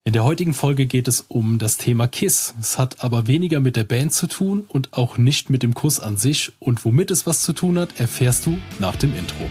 In der heutigen Folge geht es um das Thema Kiss. Es hat aber weniger mit der Band zu tun und auch nicht mit dem Kuss an sich. Und womit es was zu tun hat, erfährst du nach dem Intro.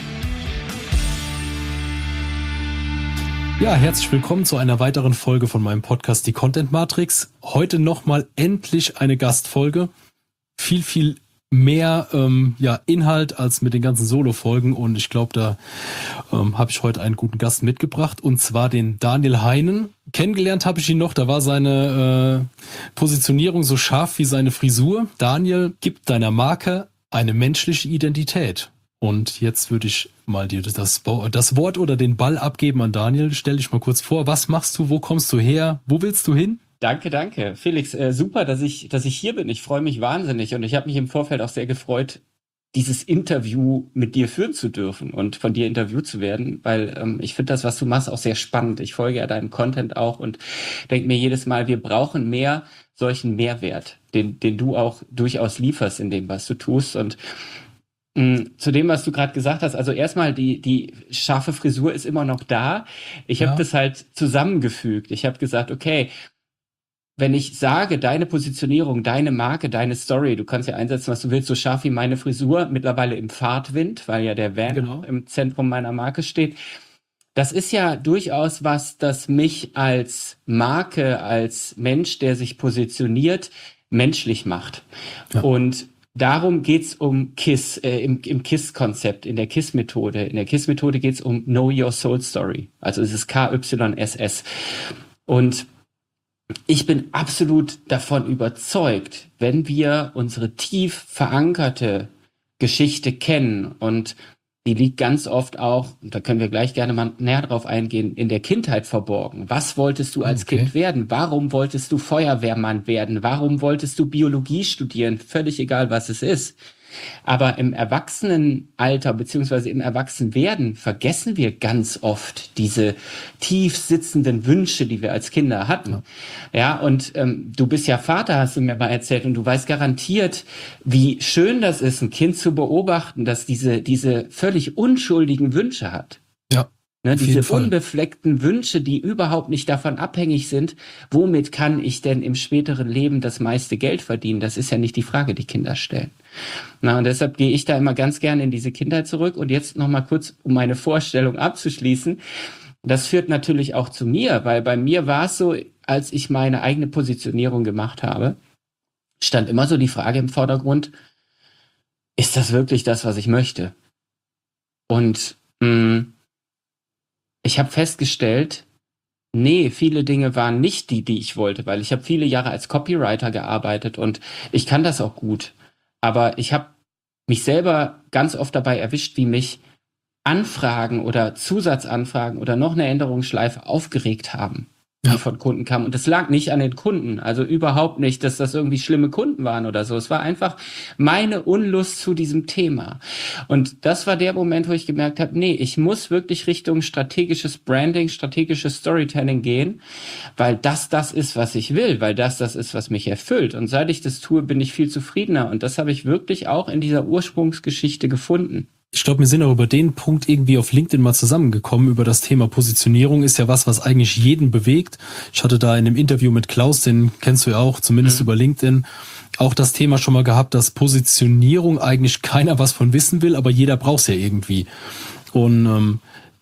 Ja, herzlich willkommen zu einer weiteren Folge von meinem Podcast Die Content Matrix. Heute nochmal endlich eine Gastfolge. Viel mehr Inhalt als mit den ganzen Solo-Folgen. Und ich glaube, da habe ich heute einen guten Gast mitgebracht. Und zwar den Daniel Heinen. Kennengelernt habe ich ihn noch, da war seine Positionierung so scharf wie seine Frisur. Daniel, gib deiner Marke eine menschliche Identität. Und jetzt würde ich mal dir das Wort oder den Ball abgeben an Daniel. Stell dich mal kurz vor, was machst du, wo kommst du her, wo willst du hin? Danke. Felix, super, dass ich hier bin. Ich freue mich wahnsinnig und ich habe mich im Vorfeld auch sehr gefreut, dieses Interview mit dir führen zu dürfen und von dir interviewt zu werden, weil ich finde das, was du machst, auch sehr spannend. Ich folge ja deinem Content auch und denke mir jedes Mal, wir brauchen mehr solchen Mehrwert, den du auch durchaus lieferst in dem, was du tust. Und zu dem, was du gerade gesagt hast, also erstmal die scharfe Frisur ist immer noch da. Ich habe das halt zusammengefügt. Ich habe gesagt, okay, wenn ich sage, deine Positionierung, deine Marke, deine Story, du kannst ja einsetzen, was du willst, so scharf wie meine Frisur, mittlerweile im Fahrtwind, weil ja der Van auch im Zentrum meiner Marke steht. Das ist ja durchaus was, das mich als Marke, als Mensch, der sich positioniert, menschlich macht. Ja. Und darum geht's um KISS, im KISS-Konzept, in der KISS-Methode. In der KISS-Methode geht's um Know Your Soul Story. Also es ist KYSS. Und ich bin absolut davon überzeugt, wenn wir unsere tief verankerte Geschichte kennen, und die liegt ganz oft auch, und da können wir gleich gerne mal näher drauf eingehen, in der Kindheit verborgen. Was wolltest du als Kind werden? Warum wolltest du Feuerwehrmann werden? Warum wolltest du Biologie studieren? Völlig egal, was es ist. Aber im Erwachsenenalter beziehungsweise im Erwachsenwerden vergessen wir ganz oft diese tief sitzenden Wünsche, die wir als Kinder hatten. Ja, und du bist ja Vater, hast du mir mal erzählt, und du weißt garantiert, wie schön das ist, ein Kind zu beobachten, das diese völlig unschuldigen Wünsche hat. Ja. Ne, diese unbefleckten Wünsche, die überhaupt nicht davon abhängig sind, womit kann ich denn im späteren Leben das meiste Geld verdienen? Das ist ja nicht die Frage, die Kinder stellen. Na, und deshalb gehe ich da immer ganz gerne in diese Kindheit zurück. Und jetzt noch mal kurz, um meine Vorstellung abzuschließen. Das führt natürlich auch zu mir, weil bei mir war es so, als ich meine eigene Positionierung gemacht habe, stand immer so die Frage im Vordergrund, ist das wirklich das, was ich möchte? Und ich habe festgestellt, nee, viele Dinge waren nicht die ich wollte, weil ich habe viele Jahre als Copywriter gearbeitet und ich kann das auch gut. Aber ich habe mich selber ganz oft dabei erwischt, wie mich Anfragen oder Zusatzanfragen oder noch eine Änderungsschleife aufgeregt haben, die von Kunden kamen. Und das lag nicht an den Kunden, also überhaupt nicht, dass das irgendwie schlimme Kunden waren oder so. Es war einfach meine Unlust zu diesem Thema. Und das war der Moment, wo ich gemerkt habe, nee, ich muss wirklich Richtung strategisches Branding, strategisches Storytelling gehen, weil das ist, was ich will, weil das ist, was mich erfüllt. Und seit ich das tue, bin ich viel zufriedener. Und das habe ich wirklich auch in dieser Ursprungsgeschichte gefunden. Ich glaube, wir sind auch über den Punkt irgendwie auf LinkedIn mal zusammengekommen. Über das Thema Positionierung ist ja was eigentlich jeden bewegt. Ich hatte da in einem Interview mit Klaus, den kennst du ja auch, zumindest über LinkedIn, auch das Thema schon mal gehabt, dass Positionierung eigentlich keiner was von wissen will, aber jeder braucht es ja irgendwie. Und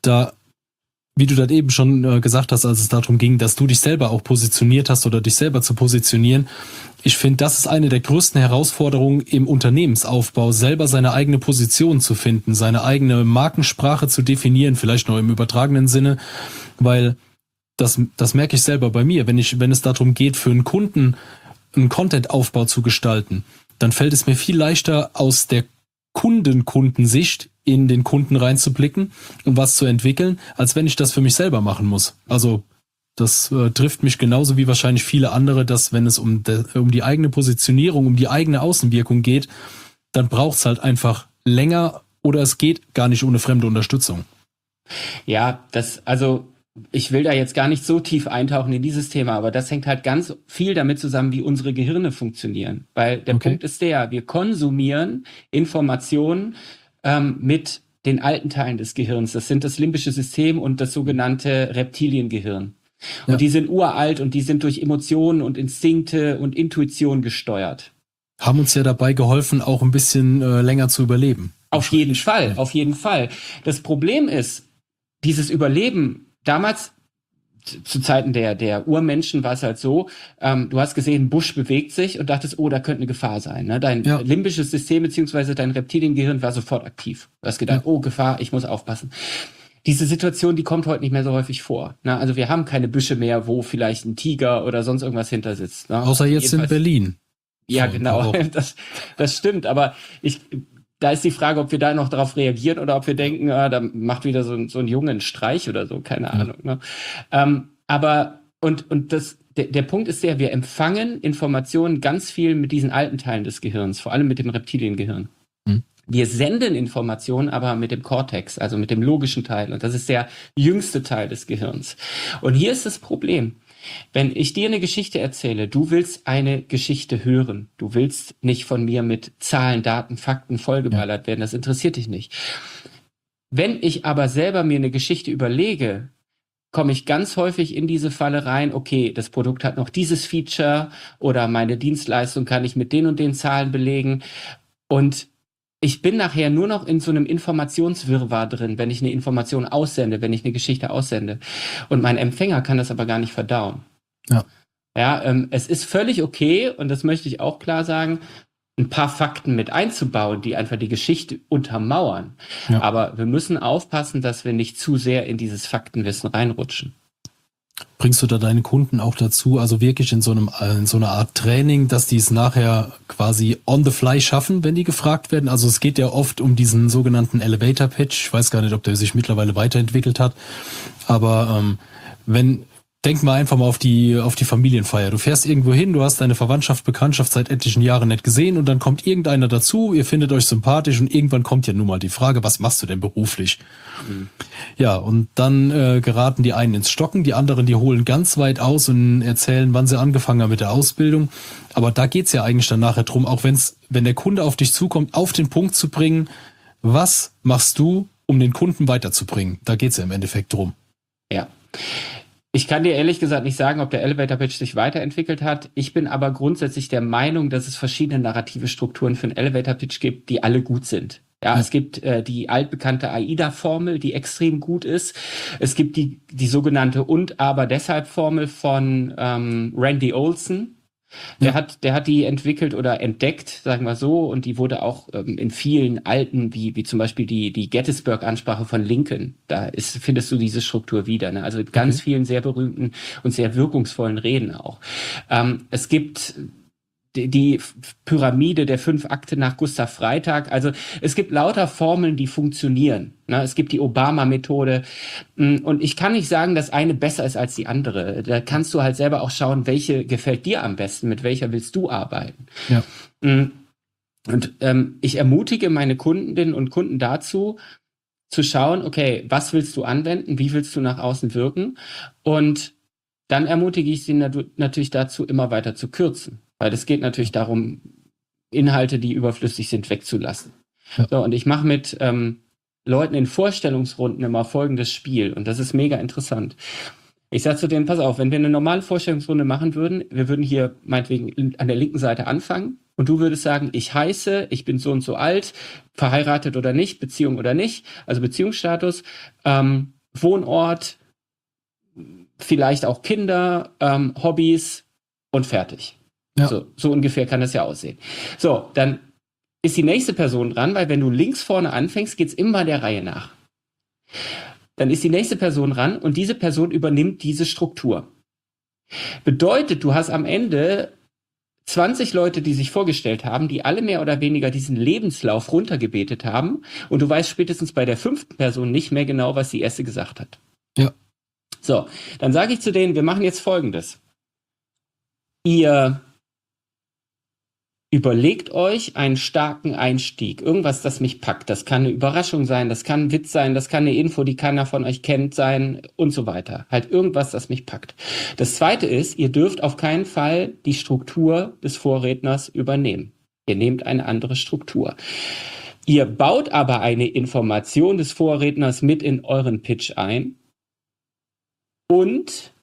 wie du das eben schon gesagt hast, als es darum ging, dass du dich selber auch positioniert hast oder dich selber zu positionieren. Ich finde, das ist eine der größten Herausforderungen im Unternehmensaufbau, selber seine eigene Position zu finden, seine eigene Markensprache zu definieren, vielleicht noch im übertragenen Sinne, weil das merke ich selber bei mir. Wenn es darum geht, für einen Kunden einen Content-Aufbau zu gestalten, dann fällt es mir viel leichter, aus der Kundensicht in den Kunden reinzublicken und was zu entwickeln, als wenn ich das für mich selber machen muss. Also das trifft mich genauso wie wahrscheinlich viele andere, dass wenn es um die eigene Positionierung, um die eigene Außenwirkung geht, dann braucht es halt einfach länger oder es geht gar nicht ohne fremde Unterstützung. Ja, ich will da jetzt gar nicht so tief eintauchen in dieses Thema, aber das hängt halt ganz viel damit zusammen, wie unsere Gehirne funktionieren. Weil der Punkt ist wir konsumieren Informationen mit den alten Teilen des Gehirns. Das sind das limbische System und das sogenannte Reptiliengehirn. Und die sind uralt und die sind durch Emotionen und Instinkte und Intuition gesteuert. Haben uns ja dabei geholfen, auch ein bisschen länger zu überleben. Auf jeden Fall, auf jeden Fall. Das Problem ist, dieses Überleben, damals zu Zeiten der Urmenschen war es halt so, du hast gesehen, ein Busch bewegt sich und dachtest, oh, da könnte eine Gefahr sein. Ne? Dein limbisches System beziehungsweise dein Reptiliengehirn war sofort aktiv. Du hast gedacht, oh, Gefahr, ich muss aufpassen. Diese Situation, die kommt heute nicht mehr so häufig vor. Ne? Also wir haben keine Büsche mehr, wo vielleicht ein Tiger oder sonst irgendwas hinter sitzt. Ne? Außer jetzt jedenfalls in Berlin. Ja, genau, das stimmt. Aber da ist die Frage, ob wir da noch darauf reagieren oder ob wir denken, da macht wieder so ein Junge einen Streich oder so, keine Ahnung. Ne? Aber der Punkt ist wir empfangen Informationen ganz viel mit diesen alten Teilen des Gehirns, vor allem mit dem Reptiliengehirn. Wir senden Informationen aber mit dem Kortex, also mit dem logischen Teil. Und das ist der jüngste Teil des Gehirns. Und hier ist das Problem. Wenn ich dir eine Geschichte erzähle, du willst eine Geschichte hören. Du willst nicht von mir mit Zahlen, Daten, Fakten vollgeballert werden. Das interessiert dich nicht. Wenn ich aber selber mir eine Geschichte überlege, komme ich ganz häufig in diese Falle rein, okay, das Produkt hat noch dieses Feature oder meine Dienstleistung kann ich mit den und den Zahlen belegen. Und ich bin nachher nur noch in so einem Informationswirrwarr drin, wenn ich eine Information aussende, wenn ich eine Geschichte aussende. Und mein Empfänger kann das aber gar nicht verdauen. Es ist völlig okay, und das möchte ich auch klar sagen, ein paar Fakten mit einzubauen, die einfach die Geschichte untermauern. Aber wir müssen aufpassen, dass wir nicht zu sehr in dieses Faktenwissen reinrutschen. Bringst du da deine Kunden auch dazu, also wirklich in so einer Art Training, dass die es nachher quasi on the fly schaffen, wenn die gefragt werden? Also es geht ja oft um diesen sogenannten Elevator Pitch. Ich weiß gar nicht, ob der sich mittlerweile weiterentwickelt hat. Aber denk mal einfach mal auf die Familienfeier. Du fährst irgendwo hin, du hast deine Verwandtschaft, Bekanntschaft seit etlichen Jahren nicht gesehen und dann kommt irgendeiner dazu, ihr findet euch sympathisch und irgendwann kommt ja nun mal die Frage, was machst du denn beruflich? Ja, und dann geraten die einen ins Stocken, die anderen, die holen ganz weit aus und erzählen, wann sie angefangen haben mit der Ausbildung. Aber da geht's ja eigentlich dann nachher drum, auch wenn der Kunde auf dich zukommt, auf den Punkt zu bringen, was machst du, um den Kunden weiterzubringen? Da geht's ja im Endeffekt drum. Ja. Ich kann dir ehrlich gesagt nicht sagen, ob der Elevator Pitch sich weiterentwickelt hat. Ich bin aber grundsätzlich der Meinung, dass es verschiedene narrative Strukturen für einen Elevator Pitch gibt, die alle gut sind. Ja, es gibt die altbekannte AIDA-Formel, die extrem gut ist. Es gibt die sogenannte Und-Aber-Deshalb-Formel von Randy Olson. Der hat die entwickelt oder entdeckt, sagen wir so, und die wurde auch in vielen alten, wie zum Beispiel die Gettysburg-Ansprache von Lincoln, findest du diese Struktur wieder, ne? Also in ganz vielen sehr berühmten und sehr wirkungsvollen Reden auch. Es gibt die Pyramide der 5 Akte nach Gustav Freytag. Also es gibt lauter Formeln, die funktionieren. Ne? Es gibt die Obama-Methode. Und ich kann nicht sagen, dass eine besser ist als die andere. Da kannst du halt selber auch schauen, welche gefällt dir am besten, mit welcher willst du arbeiten. Ja. Und ich ermutige meine Kundinnen und Kunden dazu, zu schauen, okay, was willst du anwenden, wie willst du nach außen wirken? Und dann ermutige ich sie natürlich dazu, immer weiter zu kürzen. Weil es geht natürlich darum, Inhalte, die überflüssig sind, wegzulassen. Ja. So, und ich mache mit Leuten in Vorstellungsrunden immer folgendes Spiel. Und das ist mega interessant. Ich sage zu denen, pass auf, wenn wir eine normale Vorstellungsrunde machen würden, wir würden hier meinetwegen an der linken Seite anfangen. Und du würdest sagen, ich bin so und so alt, verheiratet oder nicht, Beziehung oder nicht, also Beziehungsstatus, Wohnort, vielleicht auch Kinder, Hobbys und fertig. Ja. So ungefähr kann das ja aussehen. So, dann ist die nächste Person dran, weil wenn du links vorne anfängst, geht's immer der Reihe nach. Dann ist die nächste Person dran und diese Person übernimmt diese Struktur. Bedeutet, du hast am Ende 20 Leute, die sich vorgestellt haben, die alle mehr oder weniger diesen Lebenslauf runtergebetet haben und du weißt spätestens bei der 5. Person nicht mehr genau, was die erste gesagt hat. Ja. So, dann sage ich zu denen, wir machen jetzt Folgendes. Ihr überlegt euch einen starken Einstieg, irgendwas, das mich packt. Das kann eine Überraschung sein, das kann ein Witz sein, das kann eine Info, die keiner von euch kennt sein und so weiter. Halt irgendwas, das mich packt. Das Zweite ist, ihr dürft auf keinen Fall die Struktur des Vorredners übernehmen. Ihr nehmt eine andere Struktur. Ihr baut aber eine Information des Vorredners mit in euren Pitch ein und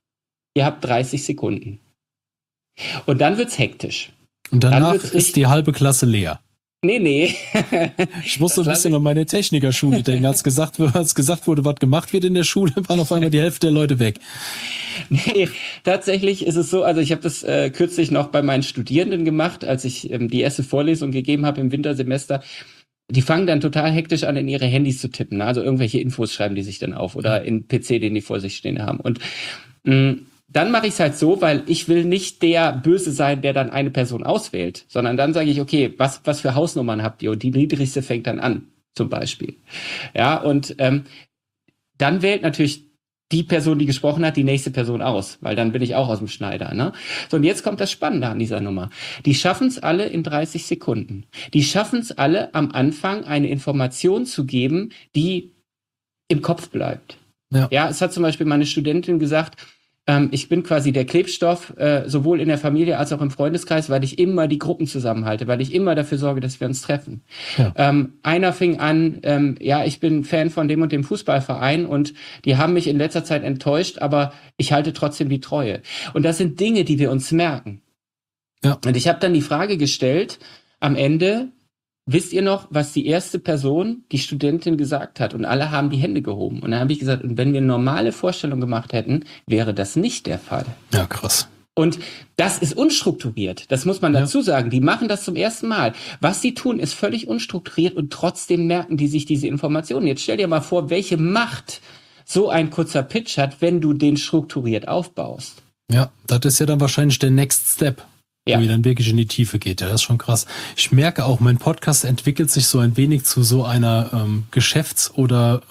ihr habt 30 Sekunden. Und dann wird's hektisch. Und danach ist die halbe Klasse leer. Nee. Ich musste ein bisschen an meine Technikerschule denken. Als gesagt wurde, was gemacht wird in der Schule, waren auf einmal die Hälfte der Leute weg. Nee, tatsächlich ist es so, also ich habe das kürzlich noch bei meinen Studierenden gemacht, als ich die erste Vorlesung gegeben habe im Wintersemester. Die fangen dann total hektisch an, in ihre Handys zu tippen. Ne? Also irgendwelche Infos schreiben die sich dann auf oder in PC, den die vor sich stehen haben. Und dann mache ich es halt so, weil ich will nicht der Böse sein, der dann eine Person auswählt, sondern dann sage ich, okay, was für Hausnummern habt ihr? Und die niedrigste fängt dann an, zum Beispiel. Ja, und dann wählt natürlich die Person, die gesprochen hat, die nächste Person aus, weil dann bin ich auch aus dem Schneider. Ne? So, und jetzt kommt das Spannende an dieser Nummer. Die schaffen es alle in 30 Sekunden. Die schaffen es alle, am Anfang eine Information zu geben, die im Kopf bleibt. Ja, es hat zum Beispiel meine Studentin gesagt, ich bin quasi der Klebstoff, sowohl in der Familie als auch im Freundeskreis, weil ich immer die Gruppen zusammenhalte, weil ich immer dafür sorge, dass wir uns treffen. Ja. Einer fing an, ich bin Fan von dem und dem Fußballverein und die haben mich in letzter Zeit enttäuscht, aber ich halte trotzdem die Treue. Und das sind Dinge, die wir uns merken. Ja. Und ich habe dann die Frage gestellt, am Ende, wisst ihr noch, was die erste Person, die Studentin, gesagt hat? Und alle haben die Hände gehoben. Und dann habe ich gesagt, und wenn wir eine normale Vorstellung gemacht hätten, wäre das nicht der Fall. Ja, krass. Und das ist unstrukturiert. Das muss man dazu sagen. Die machen das zum ersten Mal. Was sie tun, ist völlig unstrukturiert und trotzdem merken die sich diese Informationen. Jetzt stell dir mal vor, welche Macht so ein kurzer Pitch hat, wenn du den strukturiert aufbaust. Ja, das ist ja dann wahrscheinlich der Next Step. Wo ihr dann wirklich in die Tiefe geht. Ja, das ist schon krass. Ich merke auch, mein Podcast entwickelt sich so ein wenig zu so einer Geschäfts- oder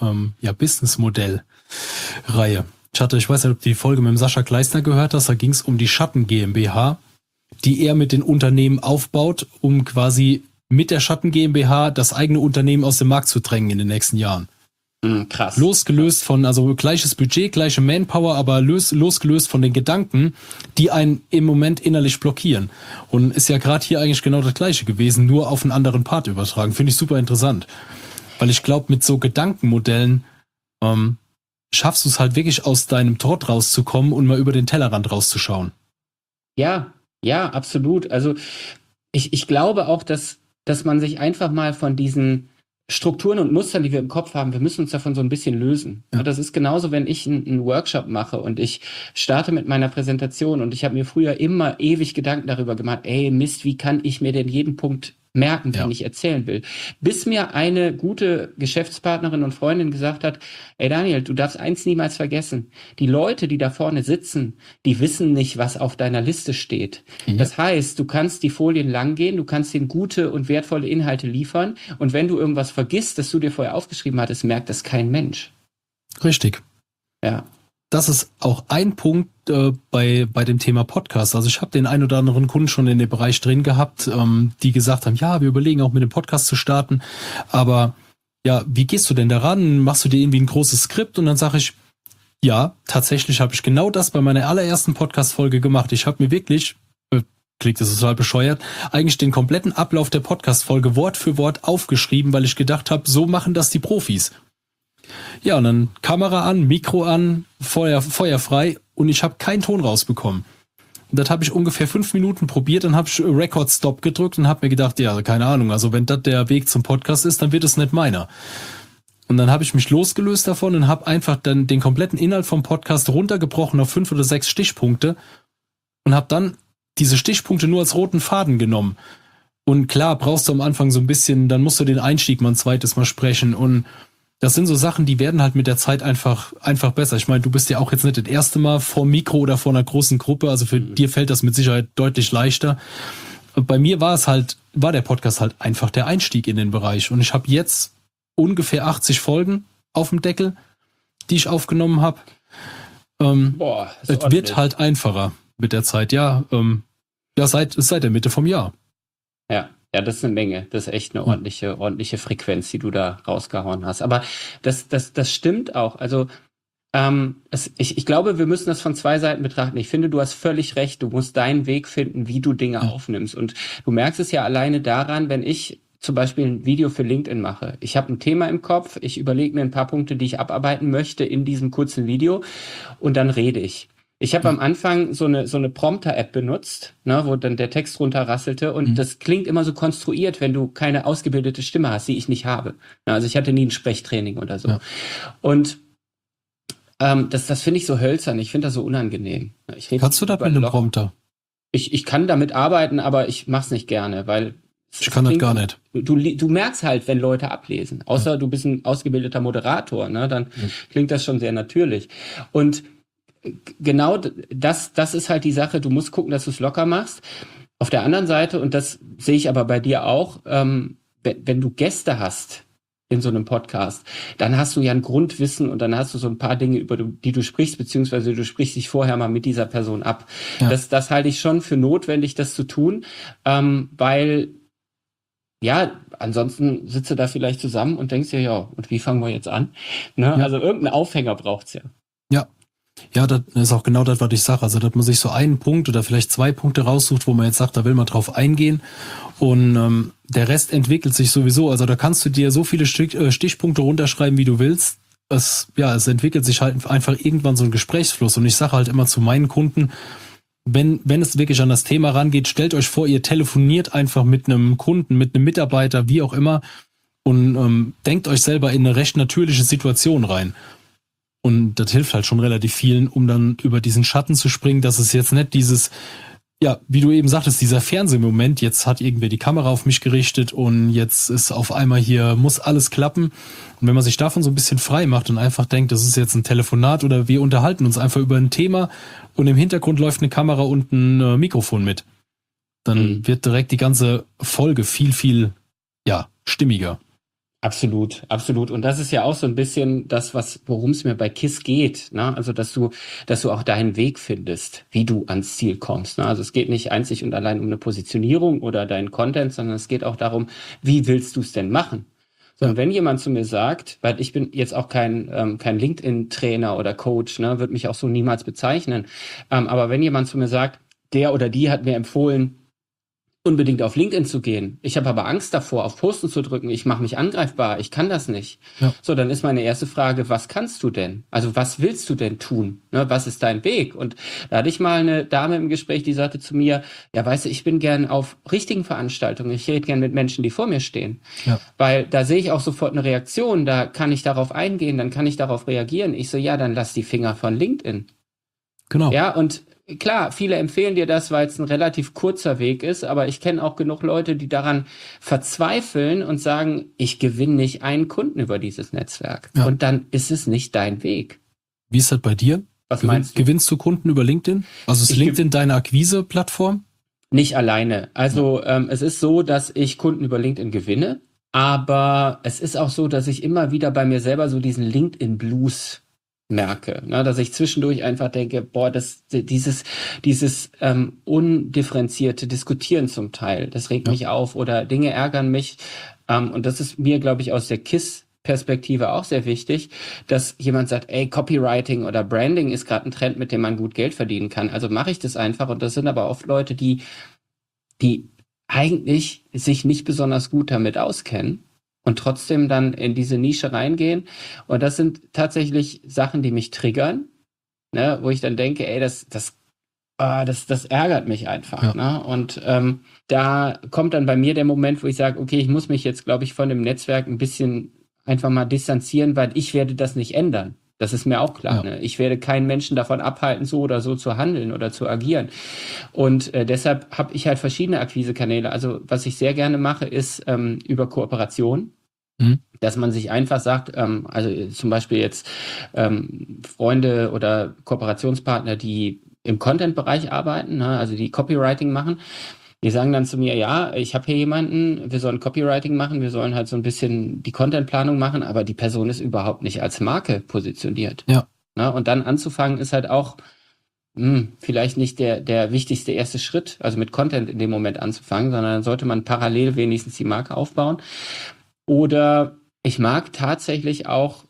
Businessmodell-Reihe. Ich weiß nicht, ob du die Folge mit dem Sascha Gleisner gehört hast, da ging es um die Schatten GmbH, die er mit den Unternehmen aufbaut, um quasi mit der Schatten GmbH das eigene Unternehmen aus dem Markt zu drängen in den nächsten Jahren. Krass. Losgelöst von, also gleiches Budget, gleiche Manpower, aber losgelöst von den Gedanken, die einen im Moment innerlich blockieren. Und ist ja gerade hier eigentlich genau das Gleiche gewesen, nur auf einen anderen Part übertragen. Finde ich super interessant. Weil ich glaube, mit so Gedankenmodellen schaffst du es halt wirklich aus deinem Trott rauszukommen und mal über den Tellerrand rauszuschauen. Ja, absolut. Also ich glaube auch, dass man sich einfach mal von diesen Strukturen und Mustern, die wir im Kopf haben, wir müssen uns davon so ein bisschen lösen. Ja. Das ist genauso, wenn ich einen Workshop mache und ich starte mit meiner Präsentation und ich habe mir früher immer ewig Gedanken darüber gemacht, Mist, wie kann ich mir denn jeden Punkt merken, den ich erzählen will. Bis mir eine gute Geschäftspartnerin und Freundin gesagt hat, Daniel, du darfst eins niemals vergessen. Die Leute, die da vorne sitzen, die wissen nicht, was auf deiner Liste steht. Ja. Das heißt, du kannst die Folien lang gehen, du kannst ihnen gute und wertvolle Inhalte liefern und wenn du irgendwas vergisst, das du dir vorher aufgeschrieben hattest, merkt das kein Mensch. Richtig. Ja. Das ist auch ein Punkt bei dem Thema Podcast. Also ich habe den ein oder anderen Kunden schon in dem Bereich drin gehabt, die gesagt haben, ja, wir überlegen auch mit dem Podcast zu starten. Aber ja, wie gehst du denn daran? Machst du dir irgendwie ein großes Skript? Und dann sage ich, ja, tatsächlich habe ich genau das bei meiner allerersten Podcast-Folge gemacht. Ich habe mir wirklich, klingt das total bescheuert, eigentlich den kompletten Ablauf der Podcast-Folge Wort für Wort aufgeschrieben, weil ich gedacht habe, so machen das die Profis. Ja, und dann Kamera an, Mikro an, Feuer frei und ich habe keinen Ton rausbekommen. Und das habe ich ungefähr 5 Minuten probiert, dann habe ich Record Stop gedrückt und habe mir gedacht, ja, keine Ahnung, also wenn das der Weg zum Podcast ist, dann wird es nicht meiner. Und dann habe ich mich losgelöst davon und habe einfach dann den kompletten Inhalt vom Podcast runtergebrochen auf 5 oder 6 Stichpunkte und habe dann diese Stichpunkte nur als roten Faden genommen. Und klar, brauchst du am Anfang so ein bisschen, dann musst du den Einstieg mal ein zweites Mal sprechen und das sind so Sachen, die werden halt mit der Zeit einfach besser. Ich meine, du bist ja auch jetzt nicht das erste Mal vor dem Mikro oder vor einer großen Gruppe, also für dir fällt das mit Sicherheit deutlich leichter. Bei mir war der Podcast halt einfach der Einstieg in den Bereich und ich habe jetzt ungefähr 80 Folgen auf dem Deckel, die ich aufgenommen habe. Es wird halt einfacher mit der Zeit, seit der Mitte vom Jahr. Ja, das ist eine Menge. Das ist echt eine ordentliche Frequenz, die du da rausgehauen hast. Aber das stimmt auch. Also ich glaube, wir müssen das von 2 Seiten betrachten. Ich finde, du hast völlig recht. Du musst deinen Weg finden, wie du Dinge aufnimmst. Und du merkst es ja alleine daran, wenn ich zum Beispiel ein Video für LinkedIn mache. Ich habe ein Thema im Kopf, ich überlege mir ein paar Punkte, die ich abarbeiten möchte in diesem kurzen Video und dann rede ich. Ich habe am Anfang so eine Prompter-App benutzt, ne, wo dann der Text runterrasselte und das klingt immer so konstruiert, wenn du keine ausgebildete Stimme hast, die ich nicht habe. Also ich hatte nie ein Sprechtraining oder so. Ja. Und das finde ich so hölzern, ich finde das so unangenehm. Kannst du das mit einem Prompter? Ich kann damit arbeiten, aber ich mach's nicht gerne, weil ich kann das gar nicht. Du merkst halt, wenn Leute ablesen. Außer du bist ein ausgebildeter Moderator, ne, dann klingt das schon sehr natürlich. Und genau das ist halt die Sache, du musst gucken, dass du es locker machst. Auf der anderen Seite, und das sehe ich aber bei dir auch, wenn du Gäste hast in so einem Podcast, dann hast du ja ein Grundwissen und dann hast du so ein paar Dinge, über die du sprichst, beziehungsweise du sprichst dich vorher mal mit dieser Person ab. Ja. Das halte ich schon für notwendig, das zu tun, weil ja, ansonsten sitzt du da vielleicht zusammen und denkst dir, ja, und wie fangen wir jetzt an? Ne? Ja. Also irgendeinen Aufhänger braucht's ja. Ja, das ist auch genau das, was ich sage. Also, dass man sich so einen Punkt oder vielleicht 2 Punkte raussucht, wo man jetzt sagt, da will man drauf eingehen. Und der Rest entwickelt sich sowieso. Also da kannst du dir so viele Stichpunkte runterschreiben, wie du willst. Es entwickelt sich halt einfach irgendwann so ein Gesprächsfluss. Und ich sage halt immer zu meinen Kunden, wenn es wirklich an das Thema rangeht, stellt euch vor, ihr telefoniert einfach mit einem Kunden, mit einem Mitarbeiter, wie auch immer, und denkt euch selber in eine recht natürliche Situation rein. Und das hilft halt schon relativ vielen, um dann über diesen Schatten zu springen, dass es jetzt nicht dieses, ja, wie du eben sagtest, dieser Fernsehmoment, jetzt hat irgendwer die Kamera auf mich gerichtet und jetzt ist auf einmal hier, muss alles klappen. Und wenn man sich davon so ein bisschen frei macht und einfach denkt, das ist jetzt ein Telefonat oder wir unterhalten uns einfach über ein Thema und im Hintergrund läuft eine Kamera und ein Mikrofon mit, dann wird direkt die ganze Folge viel, viel, ja, stimmiger. Absolut, absolut. Und das ist ja auch so ein bisschen das, worum es mir bei KISS geht, ne? Also, dass du auch deinen Weg findest, wie du ans Ziel kommst, ne? Also, es geht nicht einzig und allein um eine Positionierung oder deinen Content, sondern es geht auch darum, wie willst du es denn machen? Sondern wenn jemand zu mir sagt, weil ich bin jetzt auch kein LinkedIn-Trainer oder Coach, ne, wird mich auch so niemals bezeichnen. Aber wenn jemand zu mir sagt, der oder die hat mir empfohlen, unbedingt auf LinkedIn zu gehen. Ich habe aber Angst davor, auf Posten zu drücken. Ich mache mich angreifbar. Ich kann das nicht. Ja. So, dann ist meine erste Frage, was kannst du denn? Also was willst du denn tun? Ne, was ist dein Weg? Und da hatte ich mal eine Dame im Gespräch, die sagte zu mir, ja, weißt du, ich bin gern auf richtigen Veranstaltungen. Ich rede gern mit Menschen, die vor mir stehen. Ja. Weil da sehe ich auch sofort eine Reaktion. Da kann ich darauf eingehen, dann kann ich darauf reagieren. Ich so, ja, dann lass die Finger von LinkedIn. Genau. Ja, und klar, viele empfehlen dir das, weil es ein relativ kurzer Weg ist, aber ich kenne auch genug Leute, die daran verzweifeln und sagen, ich gewinne nicht einen Kunden über dieses Netzwerk. Ja. Und dann ist es nicht dein Weg. Wie ist das bei dir? Was meinst du? Gewinnst du Kunden über LinkedIn? Also ist LinkedIn deine Akquise-Plattform? Nicht alleine. Also es ist so, dass ich Kunden über LinkedIn gewinne, aber es ist auch so, dass ich immer wieder bei mir selber so diesen LinkedIn-Blues merke, ne, dass ich zwischendurch einfach denke, boah, dieses undifferenzierte Diskutieren zum Teil, das regt mich auf oder Dinge ärgern mich, und das ist mir, glaube ich, aus der KISS-Perspektive auch sehr wichtig, dass jemand sagt, ey, Copywriting oder Branding ist gerade ein Trend, mit dem man gut Geld verdienen kann, also mache ich das einfach, und das sind aber oft Leute, die eigentlich sich nicht besonders gut damit auskennen und trotzdem dann in diese Nische reingehen. Und das sind tatsächlich Sachen, die mich triggern, ne, wo ich dann denke, ey, das ärgert mich einfach. Ja. Ne? Und da kommt dann bei mir der Moment, wo ich sage, okay, ich muss mich jetzt, glaube ich, von dem Netzwerk ein bisschen einfach mal distanzieren, weil ich werde das nicht ändern. Das ist mir auch klar. Ja. Ne? Ich werde keinen Menschen davon abhalten, so oder so zu handeln oder zu agieren. Und deshalb habe ich halt verschiedene Akquisekanäle. Also was ich sehr gerne mache, ist über Kooperation. Dass man sich einfach sagt, also zum Beispiel jetzt Freunde oder Kooperationspartner, die im Content-Bereich arbeiten, ne, also die Copywriting machen, die sagen dann zu mir, ja, ich habe hier jemanden, wir sollen Copywriting machen, wir sollen halt so ein bisschen die Content-Planung machen, aber die Person ist überhaupt nicht als Marke positioniert. Ja. Ne, und dann anzufangen ist halt auch vielleicht nicht der wichtigste erste Schritt, also mit Content in dem Moment anzufangen, sondern dann sollte man parallel wenigstens die Marke aufbauen. Oder ich mag tatsächlich auch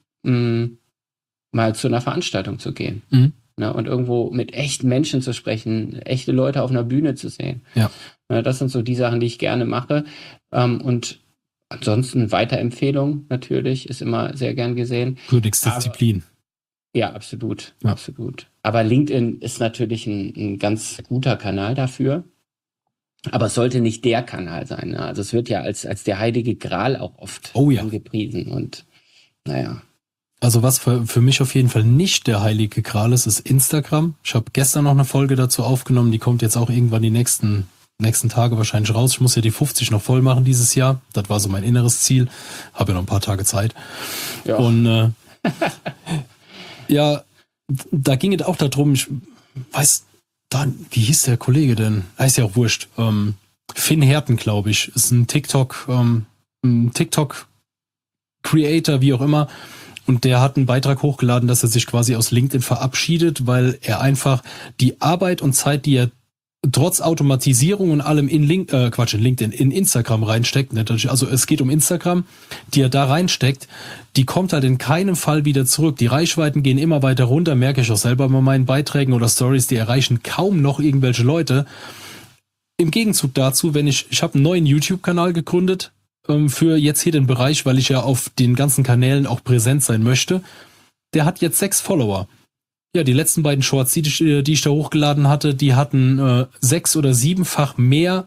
mal zu einer Veranstaltung zu gehen. Ne, und irgendwo mit echten Menschen zu sprechen, echte Leute auf einer Bühne zu sehen. Ja. Ne, das sind so die Sachen, die ich gerne mache. Und ansonsten Weiterempfehlung natürlich ist immer sehr gern gesehen. Königsdisziplin. Ja, absolut, Ja. absolut. Aber LinkedIn ist natürlich ein ganz guter Kanal dafür. Aber es sollte nicht der Kanal sein. Ne? Also es wird ja als der heilige Gral auch oft angepriesen. Und naja. Also was für mich auf jeden Fall nicht der heilige Gral ist Instagram. Ich habe gestern noch eine Folge dazu aufgenommen, die kommt jetzt auch irgendwann die nächsten Tage wahrscheinlich raus. Ich muss ja die 50 noch voll machen dieses Jahr. Das war so mein inneres Ziel. Habe ja noch ein paar Tage Zeit. Ja. Und ja, da ging es auch darum, ich weiß, wie hieß der Kollege denn? Ist ja auch wurscht. Finn Herten, glaube ich, ist ein TikTok-Creator, wie auch immer. Und der hat einen Beitrag hochgeladen, dass er sich quasi aus LinkedIn verabschiedet, weil er einfach die Arbeit und Zeit, die er trotz Automatisierung und allem in LinkedIn, in Instagram reinsteckt, also es geht um Instagram, die er da reinsteckt, die kommt halt in keinem Fall wieder zurück. Die Reichweiten gehen immer weiter runter, merke ich auch selber bei meinen Beiträgen oder Stories, die erreichen kaum noch irgendwelche Leute. Im Gegenzug dazu, ich habe einen neuen YouTube-Kanal gegründet, für jetzt hier den Bereich, weil ich ja auf den ganzen Kanälen auch präsent sein möchte. Der hat jetzt 6 Follower. Ja, die letzten beiden Shorts, die ich da hochgeladen hatte, die hatten 6- oder 7-fach mehr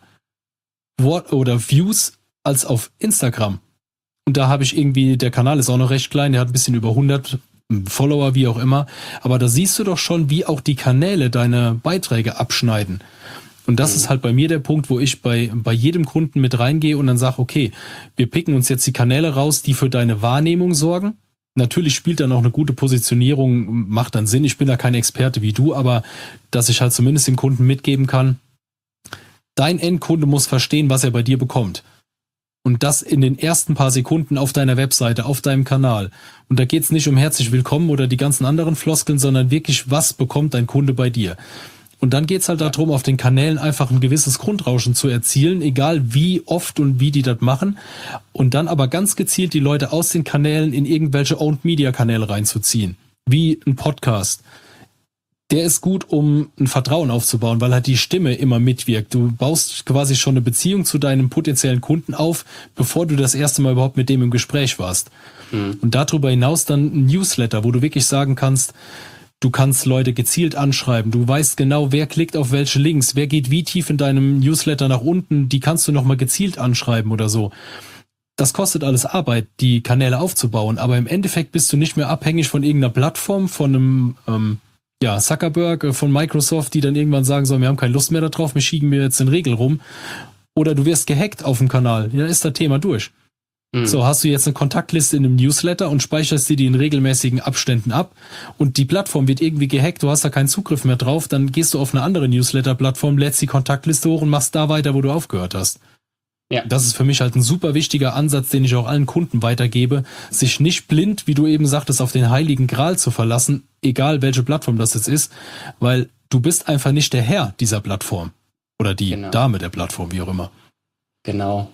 Views als auf Instagram. Und da habe ich irgendwie, der Kanal ist auch noch recht klein, der hat ein bisschen über 100 Follower, wie auch immer. Aber da siehst du doch schon, wie auch die Kanäle deine Beiträge abschneiden. Und das ist halt bei mir der Punkt, wo ich bei jedem Kunden mit reingehe und dann sage, okay, wir picken uns jetzt die Kanäle raus, die für deine Wahrnehmung sorgen. Natürlich spielt dann auch eine gute Positionierung, macht dann Sinn. Ich bin da kein Experte wie du, aber dass ich halt zumindest den Kunden mitgeben kann, dein Endkunde muss verstehen, was er bei dir bekommt. Und das in den ersten paar Sekunden auf deiner Webseite, auf deinem Kanal. Und da geht's nicht um herzlich willkommen oder die ganzen anderen Floskeln, sondern wirklich, was bekommt dein Kunde bei dir? Und dann geht's halt darum, auf den Kanälen einfach ein gewisses Grundrauschen zu erzielen, egal wie oft und wie die das machen. Und dann aber ganz gezielt die Leute aus den Kanälen in irgendwelche Owned-Media-Kanäle reinzuziehen. Wie ein Podcast. Der ist gut, um ein Vertrauen aufzubauen, weil halt die Stimme immer mitwirkt. Du baust quasi schon eine Beziehung zu deinem potenziellen Kunden auf, bevor du das erste Mal überhaupt mit dem im Gespräch warst. Und darüber hinaus dann ein Newsletter, wo du wirklich sagen kannst, du kannst Leute gezielt anschreiben. Du weißt genau, wer klickt auf welche Links, wer geht wie tief in deinem Newsletter nach unten. Die kannst du nochmal gezielt anschreiben oder so. Das kostet alles Arbeit, die Kanäle aufzubauen. Aber im Endeffekt bist du nicht mehr abhängig von irgendeiner Plattform, von einem Zuckerberg, von Microsoft, die dann irgendwann sagen sollen, wir haben keine Lust mehr darauf, wir schieben mir jetzt den Regel rum. Oder du wirst gehackt auf dem Kanal. Ja, dann ist das Thema durch. So, hast du jetzt eine Kontaktliste in einem Newsletter und speicherst dir die in regelmäßigen Abständen ab und die Plattform wird irgendwie gehackt, du hast da keinen Zugriff mehr drauf, dann gehst du auf eine andere Newsletter-Plattform, lädst die Kontaktliste hoch und machst da weiter, wo du aufgehört hast. Ja. Das ist für mich halt ein super wichtiger Ansatz, den ich auch allen Kunden weitergebe, sich nicht blind, wie du eben sagtest, auf den heiligen Gral zu verlassen, egal welche Plattform das jetzt ist, weil du bist einfach nicht der Herr dieser Plattform oder die Dame der Plattform, wie auch immer. Genau.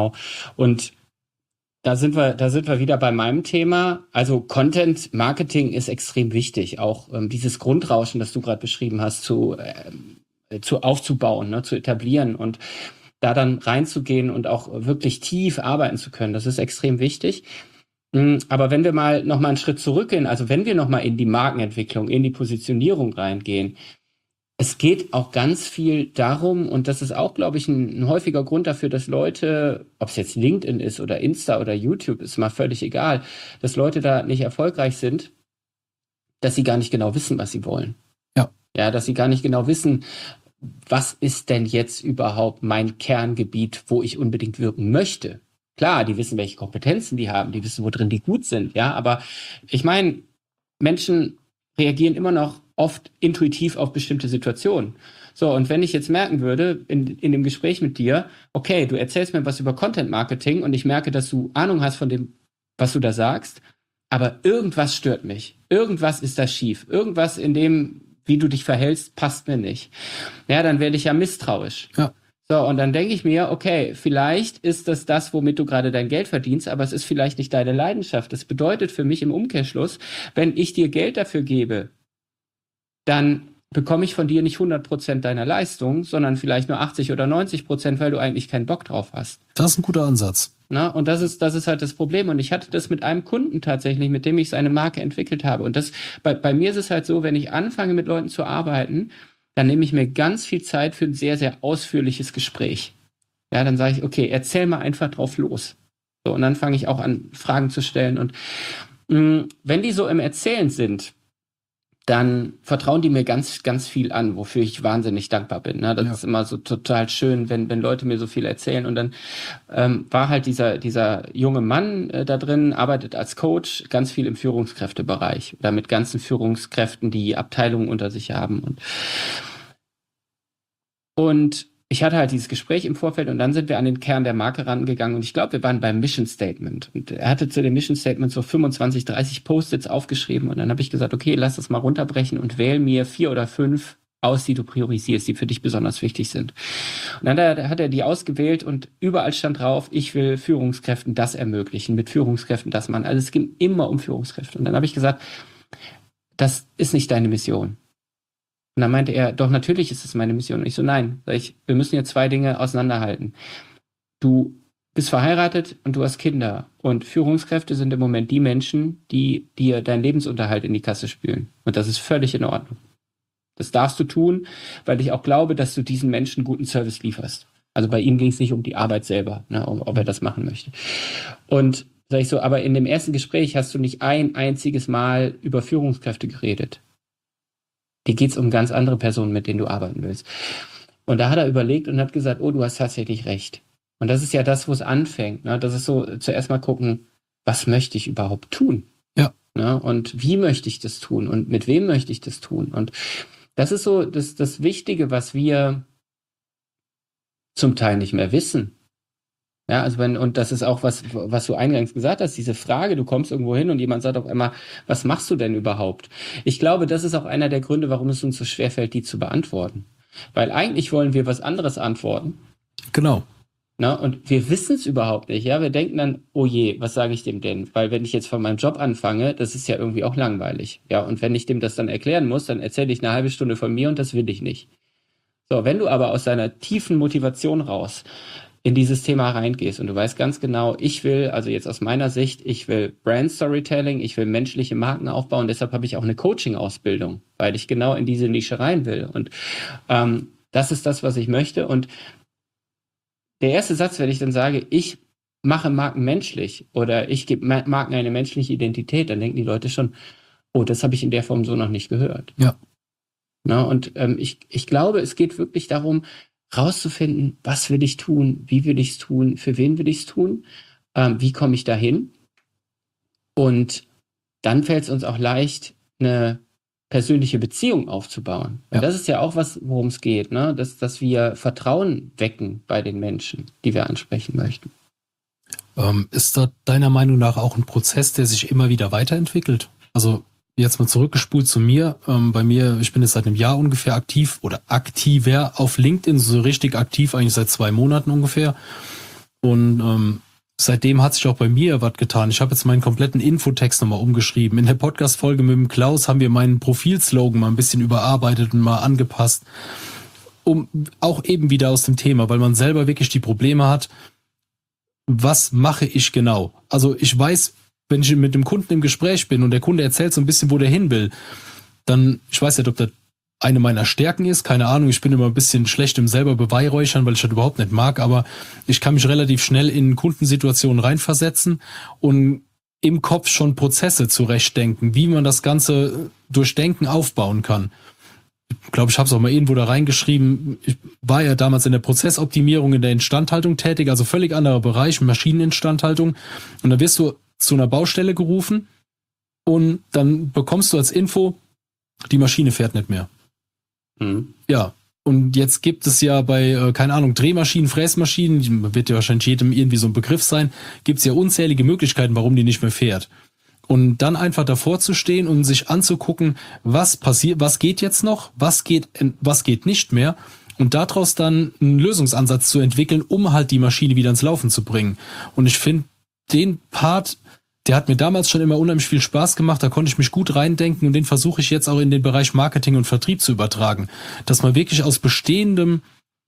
Und da sind wir wieder bei meinem Thema. Also Content Marketing ist extrem wichtig. Auch dieses Grundrauschen, das du gerade beschrieben hast, zu aufzubauen, ne, zu etablieren und da dann reinzugehen und auch wirklich tief arbeiten zu können. Das ist extrem wichtig. Aber wenn wir mal noch mal einen Schritt zurückgehen, also wenn wir noch mal in die Markenentwicklung, in die Positionierung reingehen, es geht auch ganz viel darum, und das ist auch, glaube ich, ein häufiger Grund dafür, dass Leute, ob es jetzt LinkedIn ist oder Insta oder YouTube, ist mal völlig egal, dass Leute da nicht erfolgreich sind, dass sie gar nicht genau wissen, was sie wollen. Ja, dass sie gar nicht genau wissen, was ist denn jetzt überhaupt mein Kerngebiet, wo ich unbedingt wirken möchte. Klar, die wissen, welche Kompetenzen die haben, die wissen, wo drin die gut sind, ja, aber ich meine, Menschen reagieren immer noch oft intuitiv auf bestimmte Situationen. So, und wenn ich jetzt merken würde, in dem Gespräch mit dir, okay, du erzählst mir was über Content Marketing und ich merke, dass du Ahnung hast von dem, was du da sagst, aber irgendwas stört mich. Irgendwas ist da schief. Irgendwas in dem, wie du dich verhältst, passt mir nicht. Ja, dann werde ich ja misstrauisch. Ja. So, und dann denke ich mir, okay, vielleicht ist das, womit du gerade dein Geld verdienst, aber es ist vielleicht nicht deine Leidenschaft. Das bedeutet für mich im Umkehrschluss, wenn ich dir Geld dafür gebe, dann bekomme ich von dir nicht 100% deiner Leistung, sondern vielleicht nur 80 oder 90%, weil du eigentlich keinen Bock drauf hast. Das ist ein guter Ansatz. Na, und das ist halt das Problem. Und ich hatte das mit einem Kunden tatsächlich, mit dem ich seine Marke entwickelt habe. Und das, bei mir ist es halt so, wenn ich anfange, mit Leuten zu arbeiten, dann nehme ich mir ganz viel Zeit für ein sehr, sehr ausführliches Gespräch. Ja, dann sage ich, okay, erzähl mal einfach drauf los. So, und dann fange ich auch an, Fragen zu stellen. Und wenn die so im Erzählen sind, dann vertrauen die mir ganz, ganz viel an, wofür ich wahnsinnig dankbar bin. Ne? Das ist immer so total schön, wenn Leute mir so viel erzählen. Und dann war halt dieser junge Mann da drin, arbeitet als Coach, ganz viel im Führungskräftebereich oder mit ganzen Führungskräften, die Abteilungen unter sich haben. Und ich hatte halt dieses Gespräch im Vorfeld und dann sind wir an den Kern der Marke rangegangen und ich glaube, wir waren beim Mission Statement. Und er hatte zu dem Mission Statement so 25, 30 Post-its aufgeschrieben und dann habe ich gesagt, okay, lass das mal runterbrechen und wähl mir 4 oder 5 aus, die du priorisierst, die für dich besonders wichtig sind. Und dann hat er die ausgewählt und überall stand drauf, ich will Führungskräften das ermöglichen, mit Führungskräften das machen. Also es ging immer um Führungskräfte. Und dann habe ich gesagt, das ist nicht deine Mission. Und dann meinte er, doch, natürlich ist es meine Mission. Und ich so, nein, wir müssen jetzt 2 Dinge auseinanderhalten. Du bist verheiratet und du hast Kinder. Und Führungskräfte sind im Moment die Menschen, die dir deinen Lebensunterhalt in die Kasse spülen. Und das ist völlig in Ordnung. Das darfst du tun, weil ich auch glaube, dass du diesen Menschen guten Service lieferst. Also bei ihm ging es nicht um die Arbeit selber, ne, ob er das machen möchte. Und sag ich so, aber in dem ersten Gespräch hast du nicht ein einziges Mal über Führungskräfte geredet. Dir geht es um ganz andere Personen, mit denen du arbeiten willst. Und da hat er überlegt und hat gesagt, oh, du hast tatsächlich recht. Und das ist ja das, wo es anfängt. Ne? Das ist so, zuerst mal gucken, was möchte ich überhaupt tun? Ja. Ne? Und wie möchte ich das tun? Und mit wem möchte ich das tun? Und das ist so das Wichtige, was wir zum Teil nicht mehr wissen. Ja, also und das ist auch was du eingangs gesagt hast, diese Frage, du kommst irgendwo hin und jemand sagt auf einmal, was machst du denn überhaupt? Ich glaube, das ist auch einer der Gründe, warum es uns so schwerfällt, die zu beantworten. Weil eigentlich wollen wir was anderes antworten. Genau. Na, und wir wissen es überhaupt nicht. Ja, wir denken dann, oh je, was sage ich dem denn? Weil wenn ich jetzt von meinem Job anfange, das ist ja irgendwie auch langweilig. Ja, und wenn ich dem das dann erklären muss, dann erzähle ich eine halbe Stunde von mir und das will ich nicht. So, wenn du aber aus deiner tiefen Motivation raus in dieses Thema reingehst und du weißt ganz genau, ich will, also jetzt aus meiner Sicht, ich will Brand Storytelling, ich will menschliche Marken aufbauen, deshalb habe ich auch eine Coaching-Ausbildung, weil ich genau in diese Nische rein will und das ist das, was ich möchte und der erste Satz, wenn ich dann sage, ich mache Marken menschlich oder ich gebe Marken eine menschliche Identität, dann denken die Leute schon, oh, das habe ich in der Form so noch nicht gehört. Ja. Na, und ich glaube, es geht wirklich darum, rauszufinden, was will ich tun, wie will ich es tun, für wen will ich es tun, wie komme ich dahin? Und dann fällt es uns auch leicht, eine persönliche Beziehung aufzubauen. Ja. Und das ist ja auch was, worum es geht, ne? Dass wir Vertrauen wecken bei den Menschen, die wir ansprechen möchten. Ist da deiner Meinung nach auch ein Prozess, der sich immer wieder weiterentwickelt? Also jetzt mal zurückgespult zu mir. Bei mir, ich bin jetzt seit einem Jahr ungefähr aktiv oder aktiver auf LinkedIn, so richtig aktiv eigentlich seit 2 Monaten ungefähr. Und seitdem hat sich auch bei mir was getan. Ich habe jetzt meinen kompletten Infotext nochmal umgeschrieben. In der Podcast-Folge mit dem Klaus haben wir meinen Profilslogan mal ein bisschen überarbeitet und mal angepasst. Um auch eben wieder aus dem Thema, weil man selber wirklich die Probleme hat, was mache ich genau? Also ich weiß, wenn ich mit dem Kunden im Gespräch bin und der Kunde erzählt so ein bisschen, wo der hin will, dann, ich weiß nicht, ob das eine meiner Stärken ist, keine Ahnung, ich bin immer ein bisschen schlecht im selber Beweihräuchern, weil ich das überhaupt nicht mag, aber ich kann mich relativ schnell in Kundensituationen reinversetzen und im Kopf schon Prozesse zurechtdenken, wie man das Ganze durch Denken aufbauen kann. Ich glaube, ich habe es auch mal irgendwo da reingeschrieben, ich war ja damals in der Prozessoptimierung in der Instandhaltung tätig, also völlig anderer Bereich, Maschineninstandhaltung, und da wirst du zu einer Baustelle gerufen und dann bekommst du als Info, die Maschine fährt nicht mehr. Mhm. Ja, und jetzt gibt es ja bei, keine Ahnung, Drehmaschinen, Fräsmaschinen, wird ja wahrscheinlich jedem irgendwie so ein Begriff sein, gibt es ja unzählige Möglichkeiten, warum die nicht mehr fährt. Und dann einfach davor zu stehen und sich anzugucken, was passiert, was geht jetzt noch, was geht nicht mehr und daraus dann einen Lösungsansatz zu entwickeln, um halt die Maschine wieder ins Laufen zu bringen. Und ich finde den Part, der hat mir damals schon immer unheimlich viel Spaß gemacht, da konnte ich mich gut reindenken und den versuche ich jetzt auch in den Bereich Marketing und Vertrieb zu übertragen. Dass man wirklich aus bestehendem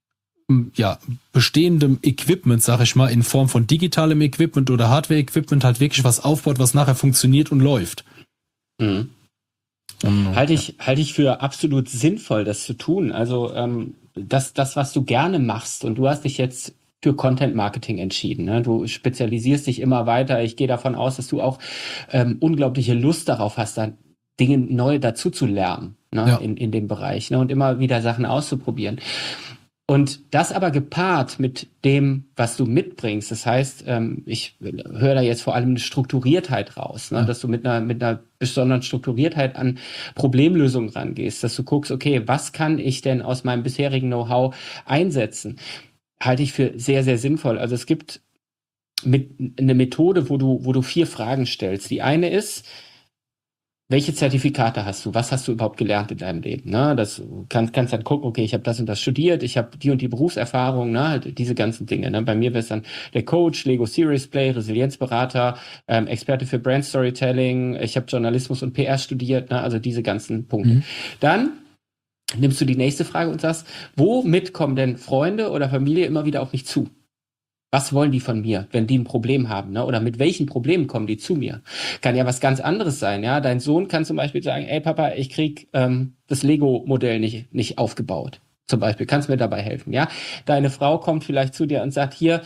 Equipment, sag ich mal, in Form von digitalem Equipment oder Hardware-Equipment halt wirklich was aufbaut, was nachher funktioniert und läuft. Mhm. Halte ich für absolut sinnvoll, das zu tun. Also das, was du gerne machst, und du hast dich jetzt für Content Marketing entschieden. Ne? Du spezialisierst dich immer weiter. Ich gehe davon aus, dass du auch unglaubliche Lust darauf hast, dann Dinge neu dazu zu lernen, ne? Ja. In dem Bereich, ne? Und immer wieder Sachen auszuprobieren. Und das aber gepaart mit dem, was du mitbringst, das heißt, ich höre da jetzt vor allem eine Strukturiertheit raus, ne? Dass du mit einer besonderen Strukturiertheit an Problemlösungen rangehst, dass du guckst, okay, was kann ich denn aus meinem bisherigen Know-how einsetzen? Halte ich für sehr, sehr sinnvoll. Also es gibt eine Methode, wo du 4 Fragen stellst. Die eine ist, welche Zertifikate hast du? Was hast du überhaupt gelernt in deinem Leben? Ne? Das kannst dann gucken, okay, ich habe das und das studiert, ich habe die und die Berufserfahrung, ne? Halt diese ganzen Dinge. Ne? Bei mir wäre es dann der Coach, Lego Serious Play, Resilienzberater, Experte für Brand Storytelling, ich habe Journalismus und PR studiert, ne? Also diese ganzen Punkte. Mhm. Dann nimmst du die nächste Frage und sagst, womit kommen denn Freunde oder Familie immer wieder auf mich zu? Was wollen die von mir, wenn die ein Problem haben? Ne? Oder mit welchen Problemen kommen die zu mir? Kann ja was ganz anderes sein. Ja, dein Sohn kann zum Beispiel sagen, ey Papa, ich krieg das Lego-Modell nicht aufgebaut. Zum Beispiel, kannst mir dabei helfen. Ja, deine Frau kommt vielleicht zu dir und sagt, hier,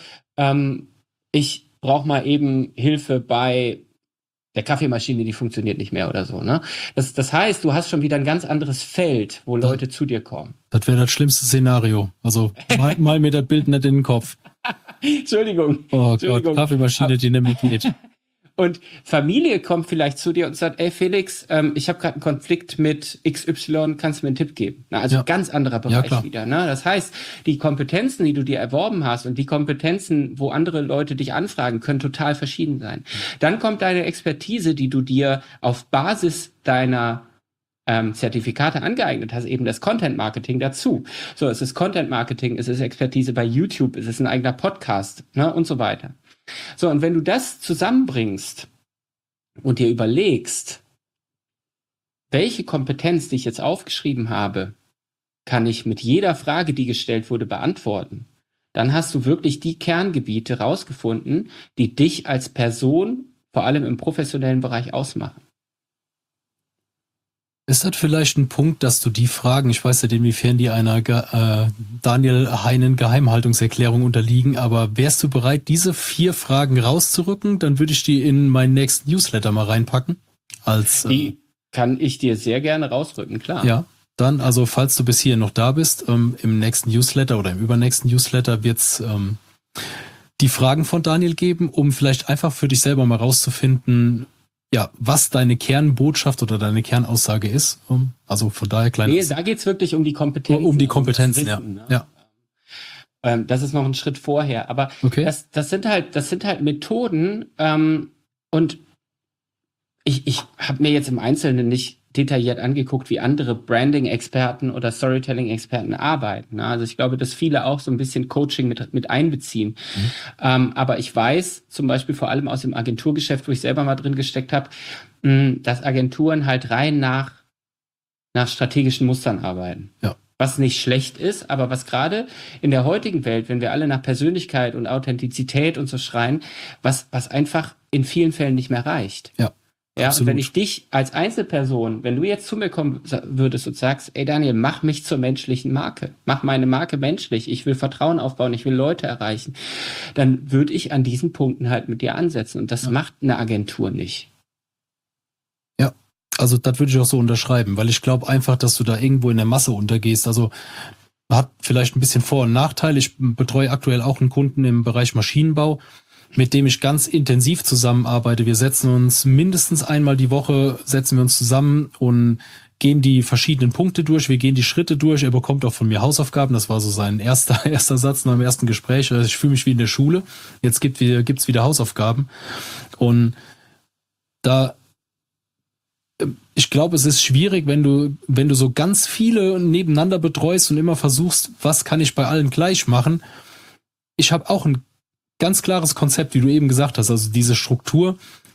ich brauche mal eben Hilfe bei der Kaffeemaschine, die funktioniert nicht mehr oder so. Ne? Das heißt, du hast schon wieder ein ganz anderes Feld, wo Leute zu dir kommen. Das wäre das schlimmste Szenario. Also mal mir das Bild nicht in den Kopf. Entschuldigung. Oh Gott, Kaffeemaschine, die nämlich geht. Und Familie kommt vielleicht zu dir und sagt, ey Felix, ich habe gerade einen Konflikt mit XY, kannst du mir einen Tipp geben? Na, also ganz anderer Bereich wieder. Ne? Das heißt, die Kompetenzen, die du dir erworben hast und die Kompetenzen, wo andere Leute dich anfragen, können total verschieden sein. Dann kommt deine Expertise, die du dir auf Basis deiner Zertifikate angeeignet hast, eben das Content Marketing dazu. So, es ist Content Marketing, es ist Expertise bei YouTube, es ist ein eigener Podcast, ne, und so weiter. So, und wenn du das zusammenbringst und dir überlegst, welche Kompetenz, die ich jetzt aufgeschrieben habe, kann ich mit jeder Frage, die gestellt wurde, beantworten, dann hast du wirklich die Kerngebiete rausgefunden, die dich als Person, vor allem im professionellen Bereich, ausmachen. Ist das vielleicht ein Punkt, dass du die Fragen, ich weiß nicht, inwiefern die einer Daniel Heinen Geheimhaltungserklärung unterliegen, aber wärst du bereit, diese 4 Fragen rauszurücken? Dann würde ich die in meinen nächsten Newsletter mal reinpacken. Die kann ich dir sehr gerne rausrücken, klar. Ja, dann, also falls du bis hier noch da bist, im nächsten Newsletter oder im übernächsten Newsletter wird's die Fragen von Daniel geben, um vielleicht einfach für dich selber mal rauszufinden, ja, was deine Kernbotschaft oder deine Kernaussage ist. Also von daher da geht's wirklich um die Kompetenzen. Um die Kompetenzen, Wissen, ne? Ja. Das ist noch ein Schritt vorher. Aber das sind halt Methoden, und ich habe mir jetzt im Einzelnen nicht detailliert angeguckt, wie andere Branding-Experten oder Storytelling-Experten arbeiten. Also ich glaube, dass viele auch so ein bisschen Coaching mit einbeziehen. Aber ich weiß zum Beispiel vor allem aus dem Agenturgeschäft, wo ich selber mal drin gesteckt habe, dass Agenturen halt rein nach strategischen Mustern arbeiten. Ja. Was nicht schlecht ist, aber was gerade in der heutigen Welt, wenn wir alle nach Persönlichkeit und Authentizität und so schreien, was einfach in vielen Fällen nicht mehr reicht. Ja. Ja, absolut. Und wenn ich dich als Einzelperson, wenn du jetzt zu mir kommen würdest und sagst, ey Daniel, mach mich zur menschlichen Marke, mach meine Marke menschlich, ich will Vertrauen aufbauen, ich will Leute erreichen, dann würde ich an diesen Punkten halt mit dir ansetzen. Und das macht eine Agentur nicht. Ja, also das würde ich auch so unterschreiben, weil ich glaube einfach, dass du da irgendwo in der Masse untergehst. Also hat vielleicht ein bisschen Vor- und Nachteile. Ich betreue aktuell auch einen Kunden im Bereich Maschinenbau, mit dem ich ganz intensiv zusammenarbeite. Wir setzen uns mindestens einmal die Woche, zusammen und gehen die verschiedenen Punkte durch. Wir gehen die Schritte durch. Er bekommt auch von mir Hausaufgaben. Das war so sein erster Satz nach dem ersten Gespräch. Also ich fühle mich wie in der Schule. Jetzt gibt's wieder Hausaufgaben. Und ich glaube, es ist schwierig, wenn du so ganz viele nebeneinander betreust und immer versuchst, was kann ich bei allen gleich machen. Ich habe auch ein ganz klares Konzept, wie du eben gesagt hast, also diese Struktur,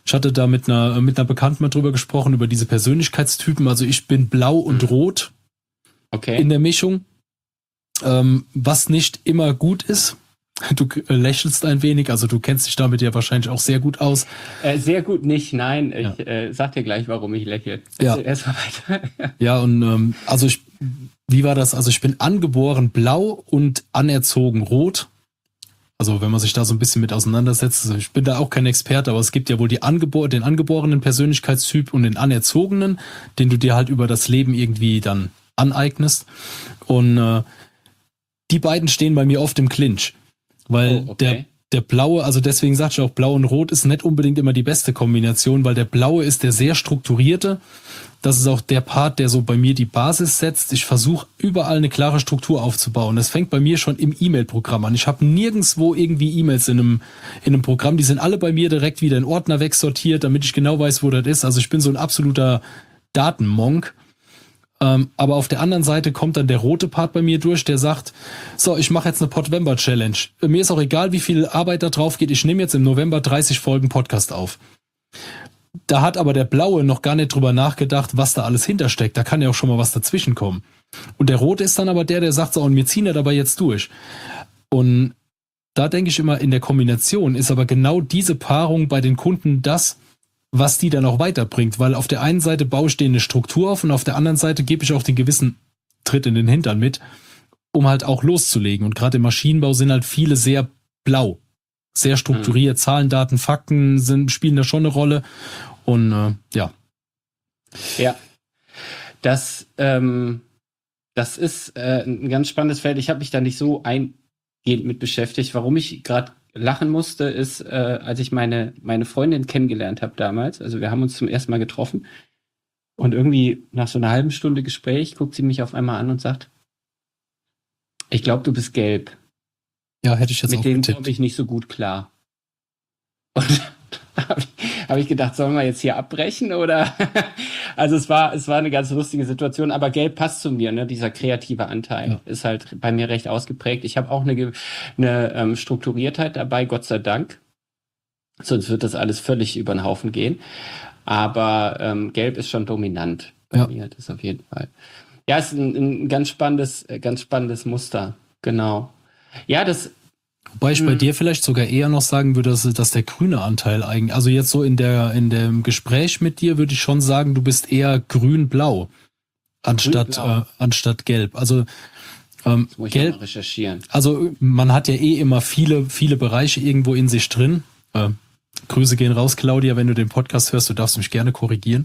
Ich hatte da mit einer Bekannten mal drüber gesprochen, über diese Persönlichkeitstypen. Also ich bin blau und rot in der Mischung, was nicht immer gut ist. Du lächelst ein wenig, also du kennst dich damit ja wahrscheinlich auch sehr gut aus. Sehr gut nicht, nein. Ich sag dir gleich, warum ich lächle. Ja. Erstmal weiter. Ja, und wie war das? Also ich bin angeboren blau und anerzogen rot. Also wenn man sich da so ein bisschen mit auseinandersetzt, also ich bin da auch kein Experte, aber es gibt ja wohl den angeborenen Persönlichkeitstyp und den anerzogenen, den du dir halt über das Leben irgendwie dann aneignest. Und die beiden stehen bei mir oft im Clinch, weil der blaue, also deswegen sag ich auch, blau und rot ist nicht unbedingt immer die beste Kombination, weil der blaue ist der sehr strukturierte. Das ist auch der Part, der so bei mir die Basis setzt. Ich versuche überall eine klare Struktur aufzubauen. Das fängt bei mir schon im E-Mail-Programm an. Ich habe nirgendwo irgendwie E-Mails in einem Programm. Die sind alle bei mir direkt wieder in Ordner wegsortiert, damit ich genau weiß, wo das ist. Also ich bin so ein absoluter Datenmonk. Aber auf der anderen Seite kommt dann der rote Part bei mir durch, der sagt, so, ich mache jetzt eine Podvember-Challenge. Mir ist auch egal, wie viel Arbeit da drauf geht. Ich nehme jetzt im November 30 Folgen Podcast auf. Da hat aber der Blaue noch gar nicht drüber nachgedacht, was da alles hintersteckt. Da kann ja auch schon mal was dazwischen kommen. Und der Rote ist dann aber der sagt so, und wir ziehen das aber jetzt durch. Und da denke ich immer, in der Kombination ist aber genau diese Paarung bei den Kunden das, was die dann auch weiterbringt. Weil auf der einen Seite baue ich denen eine Struktur auf und auf der anderen Seite gebe ich auch den gewissen Tritt in den Hintern mit, um halt auch loszulegen. Und gerade im Maschinenbau sind halt viele sehr blau. Sehr strukturiert, Zahlen, Daten, Fakten spielen da schon eine Rolle. Und ja. Ja, das ist ein ganz spannendes Feld. Ich habe mich da nicht so eingehend mit beschäftigt. Warum ich gerade lachen musste, ist, als ich meine Freundin kennengelernt habe damals. Also wir haben uns zum ersten Mal getroffen. Und irgendwie nach so einer halben Stunde Gespräch guckt sie mich auf einmal an und sagt, ich glaube, du bist gelb. Ja, hätte ich jetzt auch getippt. Mit denen komme ich nicht so gut klar. Und habe ich gedacht, sollen wir jetzt hier abbrechen oder? Also es war eine ganz lustige Situation, aber gelb passt zu mir, ne? Dieser kreative Anteil ist halt bei mir recht ausgeprägt. Ich habe auch eine Strukturiertheit dabei, Gott sei Dank. Sonst wird das alles völlig über den Haufen gehen. Aber gelb ist schon dominant bei mir, das auf jeden Fall. Ja, ist ein ganz spannendes Muster, genau. Ja, wobei ich bei dir vielleicht sogar eher noch sagen würde, dass der grüne Anteil eigentlich, also jetzt so in dem Gespräch mit dir würde ich schon sagen, du bist eher grün-blau anstatt gelb. Also das muss ich gelb, mal recherchieren. Also man hat ja immer viele Bereiche irgendwo in sich drin. Grüße gehen raus, Claudia, wenn du den Podcast hörst, du darfst mich gerne korrigieren.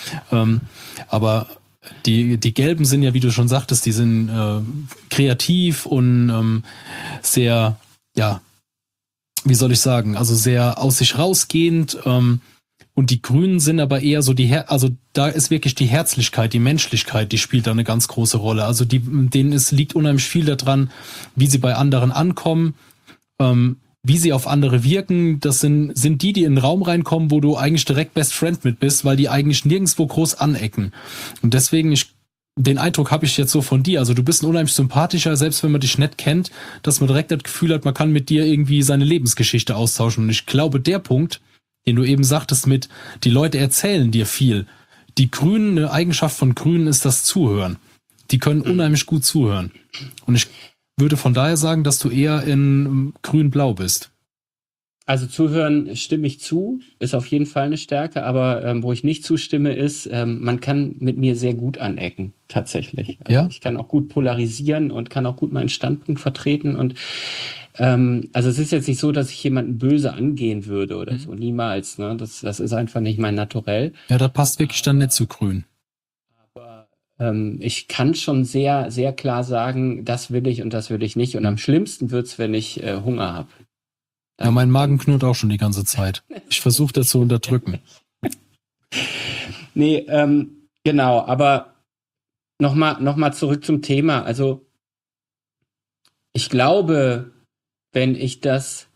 Aber die Gelben sind ja, wie du schon sagtest, die sind kreativ und sehr, ja, wie soll ich sagen, also sehr aus sich rausgehend. Und die Grünen sind aber eher so also da ist wirklich die Herzlichkeit, die Menschlichkeit, die spielt da eine ganz große Rolle. Also denen liegt unheimlich viel daran, wie sie bei anderen ankommen, wie sie auf andere wirken. Das sind die in den Raum reinkommen, wo du eigentlich direkt Best Friend mit bist, weil die eigentlich nirgendwo groß anecken. Und deswegen, den Eindruck habe ich jetzt so von dir. Also du bist ein unheimlich sympathischer, selbst wenn man dich nicht kennt, dass man direkt das Gefühl hat, man kann mit dir irgendwie seine Lebensgeschichte austauschen. Und ich glaube, der Punkt, den du eben sagtest mit, die Leute erzählen dir viel. Die Grünen, eine Eigenschaft von Grünen ist das Zuhören. Die können unheimlich gut zuhören. Und ich würde von daher sagen, dass du eher in grün-blau bist. Also zuhören stimme ich zu, ist auf jeden Fall eine Stärke, aber wo ich nicht zustimme ist, man kann mit mir sehr gut anecken, tatsächlich. Also ich kann auch gut polarisieren und kann auch gut meinen Standpunkt vertreten und also es ist jetzt nicht so, dass ich jemanden böse angehen würde oder so, niemals, ne? Das ist einfach nicht mein Naturell. Ja, das passt wirklich dann nicht zu grün. Ich kann schon sehr, sehr klar sagen, das will ich und das will ich nicht. Und am schlimmsten wird's, wenn ich Hunger habe. Ja, mein Magen knurrt auch schon die ganze Zeit. Ich versuche das zu unterdrücken. Nee, genau, aber noch mal zurück zum Thema. Also ich glaube, wenn ich das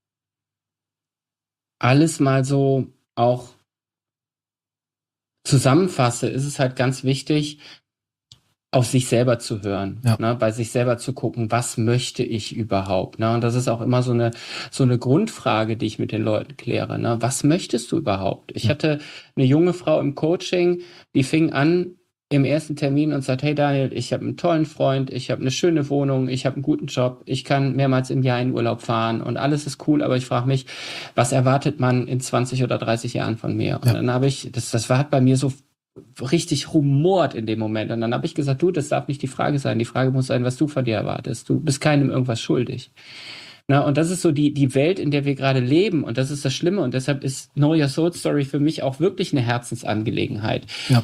alles mal so auch zusammenfasse, ist es halt ganz wichtig, auf sich selber zu hören, Ja. ne, bei sich selber zu gucken, was möchte ich überhaupt, ne? Und das ist auch immer so eine Grundfrage, die ich mit den Leuten kläre, ne? Was möchtest du überhaupt? Ich hatte eine junge Frau im Coaching, die fing an im ersten Termin und sagt, hey Daniel, ich habe einen tollen Freund, ich habe eine schöne Wohnung, ich habe einen guten Job, ich kann mehrmals im Jahr in Urlaub fahren und alles ist cool, aber ich frage mich, was erwartet man in 20 oder 30 Jahren von mir? Und dann habe ich, das hat bei mir so richtig rumort in dem Moment. Und dann habe ich gesagt, du, das darf nicht die Frage sein. Die Frage muss sein, was du von dir erwartest. Du bist keinem irgendwas schuldig. Na, und das ist so die Welt, in der wir gerade leben. Und das ist das Schlimme. Und deshalb ist Know Your Soul Story für mich auch wirklich eine Herzensangelegenheit. Ja.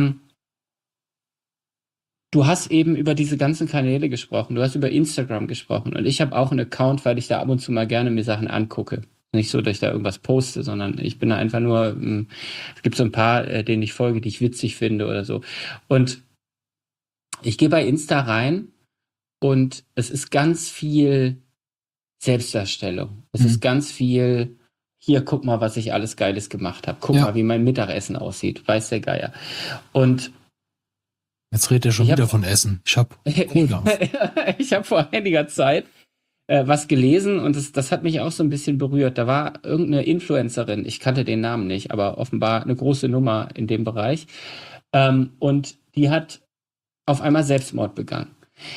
Du hast eben über diese ganzen Kanäle gesprochen. Du hast über Instagram gesprochen. Und ich habe auch einen Account, weil ich da ab und zu mal gerne mir Sachen angucke. Nicht so, dass ich da irgendwas poste, sondern ich bin da einfach nur, es gibt so ein paar, denen ich folge, die ich witzig finde oder so. Und ich gehe bei Insta rein und es ist ganz viel Selbstdarstellung. Es ist ganz viel, hier, guck mal, was ich alles Geiles gemacht habe. Guck mal, wie mein Mittagessen aussieht. Weiß der Geier. Und jetzt redet er schon wieder von Essen. Ich habe vor einiger Zeit was gelesen und das hat mich auch so ein bisschen berührt. Da war irgendeine Influencerin, ich kannte den Namen nicht, aber offenbar eine große Nummer in dem Bereich. Und die hat auf einmal Selbstmord begangen.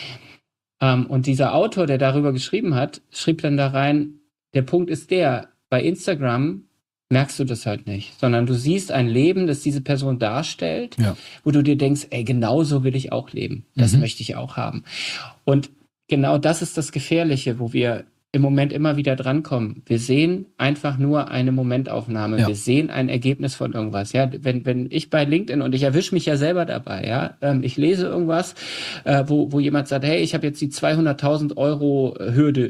Und dieser Autor, der darüber geschrieben hat, schrieb dann da rein, der Punkt ist bei Instagram merkst du das halt nicht, sondern du siehst ein Leben, das diese Person darstellt, wo du dir denkst, ey, genau so will ich auch leben. Das möchte ich auch haben. Und genau das ist das Gefährliche, wo wir im Moment immer wieder drankommen. Wir sehen einfach nur eine Momentaufnahme. Ja. Wir sehen ein Ergebnis von irgendwas. Ja, wenn ich bei LinkedIn, und ich erwische mich ja selber dabei, ja, ich lese irgendwas, wo jemand sagt, hey, ich habe jetzt die 200.000 Euro Hürde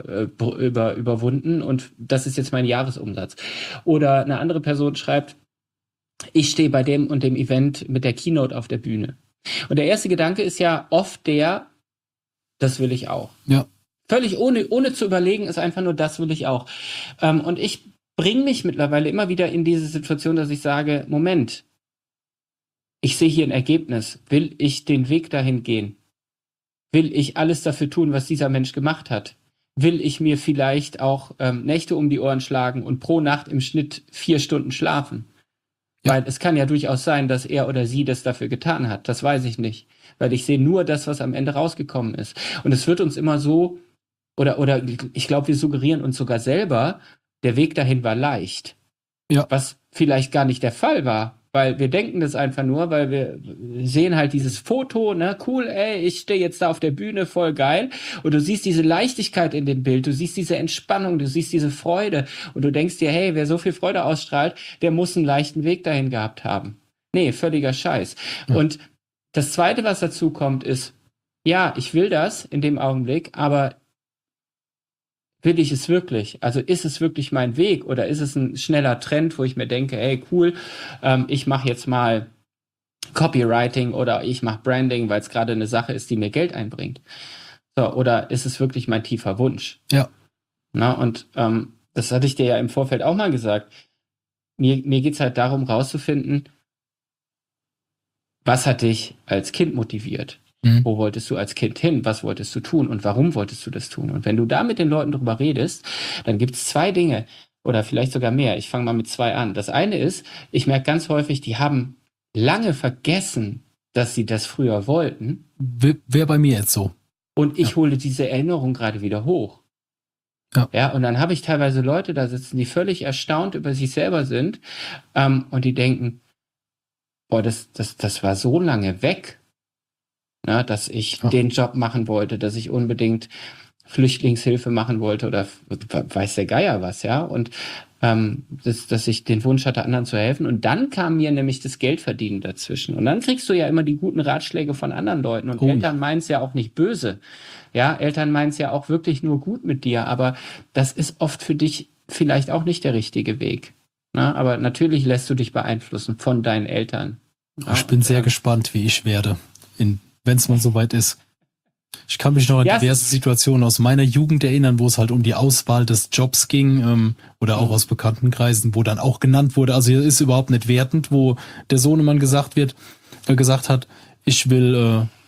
überwunden und das ist jetzt mein Jahresumsatz. Oder eine andere Person schreibt, ich stehe bei dem und dem Event mit der Keynote auf der Bühne. Und der erste Gedanke ist ja oft das will ich auch. Ja. Völlig ohne zu überlegen, ist einfach nur, das will ich auch. Und ich bringe mich mittlerweile immer wieder in diese Situation, dass ich sage, Moment, ich sehe hier ein Ergebnis. Will ich den Weg dahin gehen? Will ich alles dafür tun, was dieser Mensch gemacht hat? Will ich mir vielleicht auch Nächte um die Ohren schlagen und pro Nacht im Schnitt 4 Stunden schlafen? Ja. Weil es kann ja durchaus sein, dass er oder sie das dafür getan hat. Das weiß ich nicht. Weil ich sehe nur das, was am Ende rausgekommen ist. Und es wird uns immer so, oder ich glaube, wir suggerieren uns sogar selber, der Weg dahin war leicht. Ja. Was vielleicht gar nicht der Fall war. Weil wir denken das einfach nur, weil wir sehen halt dieses Foto, ne, cool, ey, ich stehe jetzt da auf der Bühne, voll geil. Und du siehst diese Leichtigkeit in dem Bild, du siehst diese Entspannung, du siehst diese Freude. Und du denkst dir, hey, wer so viel Freude ausstrahlt, der muss einen leichten Weg dahin gehabt haben. Nee, völliger Scheiß. Ja. Und das Zweite, was dazu kommt, ist, ja, ich will das in dem Augenblick, aber will ich es wirklich? Also ist es wirklich mein Weg oder ist es ein schneller Trend, wo ich mir denke, hey, cool, ich mache jetzt mal Copywriting oder ich mache Branding, weil es gerade eine Sache ist, die mir Geld einbringt. So, oder ist es wirklich mein tiefer Wunsch? Ja. Na, und das hatte ich dir ja im Vorfeld auch mal gesagt. Mir geht es halt darum, rauszufinden, was hat dich als Kind motiviert? Wo wolltest du als Kind hin? Was wolltest du tun? Und warum wolltest du das tun? Und wenn du da mit den Leuten drüber redest, dann gibt es 2 Dinge oder vielleicht sogar mehr. Ich fange mal mit 2 an. Das eine ist, ich merke ganz häufig, die haben lange vergessen, dass sie das früher wollten. Wäre bei mir jetzt so. Und ich hole diese Erinnerung gerade wieder hoch. Ja, und dann habe ich teilweise Leute da sitzen, die völlig erstaunt über sich selber sind und die denken, boah, das war so lange weg. Na, dass ich den Job machen wollte, dass ich unbedingt Flüchtlingshilfe machen wollte oder weiß der Geier was, ja. Und dass ich den Wunsch hatte, anderen zu helfen. Und dann kam mir nämlich das Geldverdienen dazwischen. Und dann kriegst du ja immer die guten Ratschläge von anderen Leuten. Und Eltern meinen es ja auch nicht böse. Ja, Eltern meinen es ja auch wirklich nur gut mit dir. Aber das ist oft für dich vielleicht auch nicht der richtige Weg. Na, aber natürlich lässt du dich beeinflussen von deinen Eltern. Ja, ich bin sehr gespannt, wie ich werde, wenn es mal soweit ist. Ich kann mich noch an diverse Situationen aus meiner Jugend erinnern, wo es halt um die Auswahl des Jobs ging oder auch aus Bekanntenkreisen, wo dann auch genannt wurde, also hier ist überhaupt nicht wertend, wo der Sohnemann gesagt hat, ich will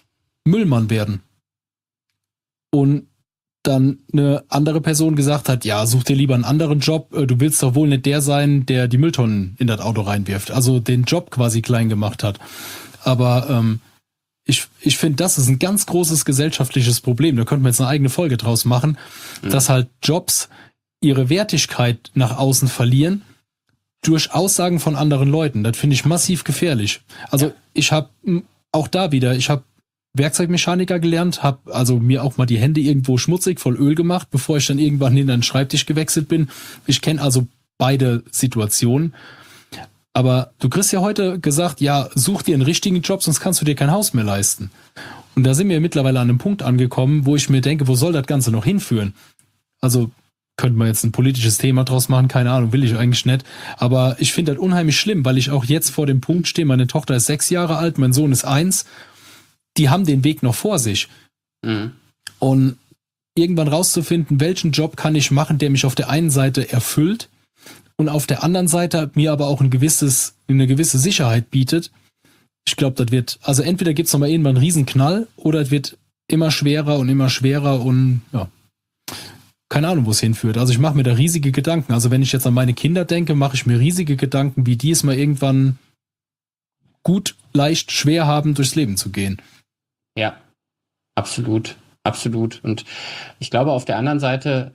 Müllmann werden. Und dann eine andere Person gesagt hat, ja, such dir lieber einen anderen Job, du willst doch wohl nicht der sein, der die Mülltonnen in das Auto reinwirft. Also den Job quasi klein gemacht hat. Aber ich finde, das ist ein ganz großes gesellschaftliches Problem. Da könnte man jetzt eine eigene Folge draus machen, dass halt Jobs ihre Wertigkeit nach außen verlieren durch Aussagen von anderen Leuten. Das finde ich massiv gefährlich. Also ich habe auch da wieder, ich habe Werkzeugmechaniker gelernt, habe also mir auch mal die Hände irgendwo schmutzig voll Öl gemacht, bevor ich dann irgendwann hinter den Schreibtisch gewechselt bin. Ich kenne also beide Situationen. Aber du kriegst ja heute gesagt, ja, such dir einen richtigen Job, sonst kannst du dir kein Haus mehr leisten. Und da sind wir mittlerweile an einem Punkt angekommen, wo ich mir denke, wo soll das Ganze noch hinführen? Also könnte man jetzt ein politisches Thema draus machen, keine Ahnung, will ich eigentlich nicht. Aber ich finde das unheimlich schlimm, weil ich auch jetzt vor dem Punkt stehe, meine Tochter ist 6 Jahre alt, mein Sohn ist 1. Die haben den Weg noch vor sich. Mhm. Und irgendwann rauszufinden, welchen Job kann ich machen, der mich auf der einen Seite erfüllt und auf der anderen Seite mir aber auch eine gewisse Sicherheit bietet. Ich glaube, das wird, also entweder gibt es nochmal irgendwann einen Riesenknall oder es wird immer schwerer und ja, keine Ahnung, wo es hinführt. Also ich mache mir da riesige Gedanken. Also wenn ich jetzt an meine Kinder denke, mache ich mir riesige Gedanken, wie die es mal irgendwann gut, leicht, schwer haben, durchs Leben zu gehen. Ja, absolut, absolut. Und ich glaube, auf der anderen Seite,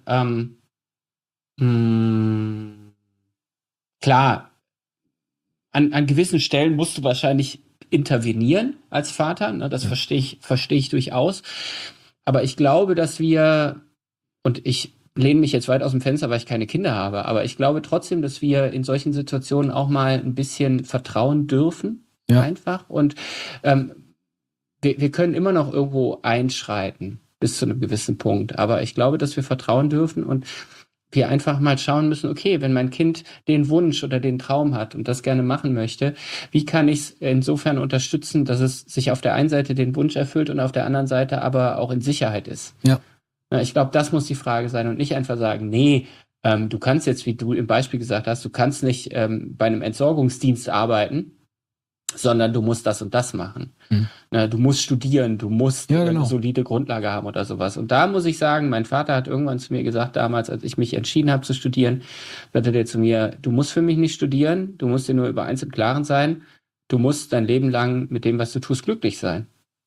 klar, an gewissen Stellen musst du wahrscheinlich intervenieren als Vater, ne? Das verstehe ich durchaus. Aber ich glaube, dass wir, und ich lehne mich jetzt weit aus dem Fenster, weil ich keine Kinder habe, aber ich glaube trotzdem, dass wir in solchen Situationen auch mal ein bisschen vertrauen dürfen. Ja. Einfach. Und wir können immer noch irgendwo einschreiten bis zu einem gewissen Punkt. Aber ich glaube, dass wir vertrauen dürfen und wir einfach mal schauen müssen, okay, wenn mein Kind den Wunsch oder den Traum hat und das gerne machen möchte, wie kann ich es insofern unterstützen, dass es sich auf der einen Seite den Wunsch erfüllt und auf der anderen Seite aber auch in Sicherheit ist. Ja. Ich glaube, das muss die Frage sein und nicht einfach sagen, nee, du kannst jetzt, wie du im Beispiel gesagt hast, du kannst nicht bei einem Entsorgungsdienst arbeiten, sondern du musst das und das machen. Du musst studieren, du musst eine solide Grundlage haben oder sowas. Und da muss ich sagen, mein Vater hat irgendwann zu mir gesagt, damals, als ich mich entschieden habe zu studieren, sagte der zu mir, du musst für mich nicht studieren, du musst dir nur über eins im Klaren sein, du musst dein Leben lang mit dem, was du tust, glücklich sein.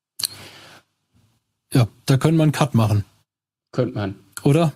Ja, da können wir einen Cut machen. Könnte man. Oder?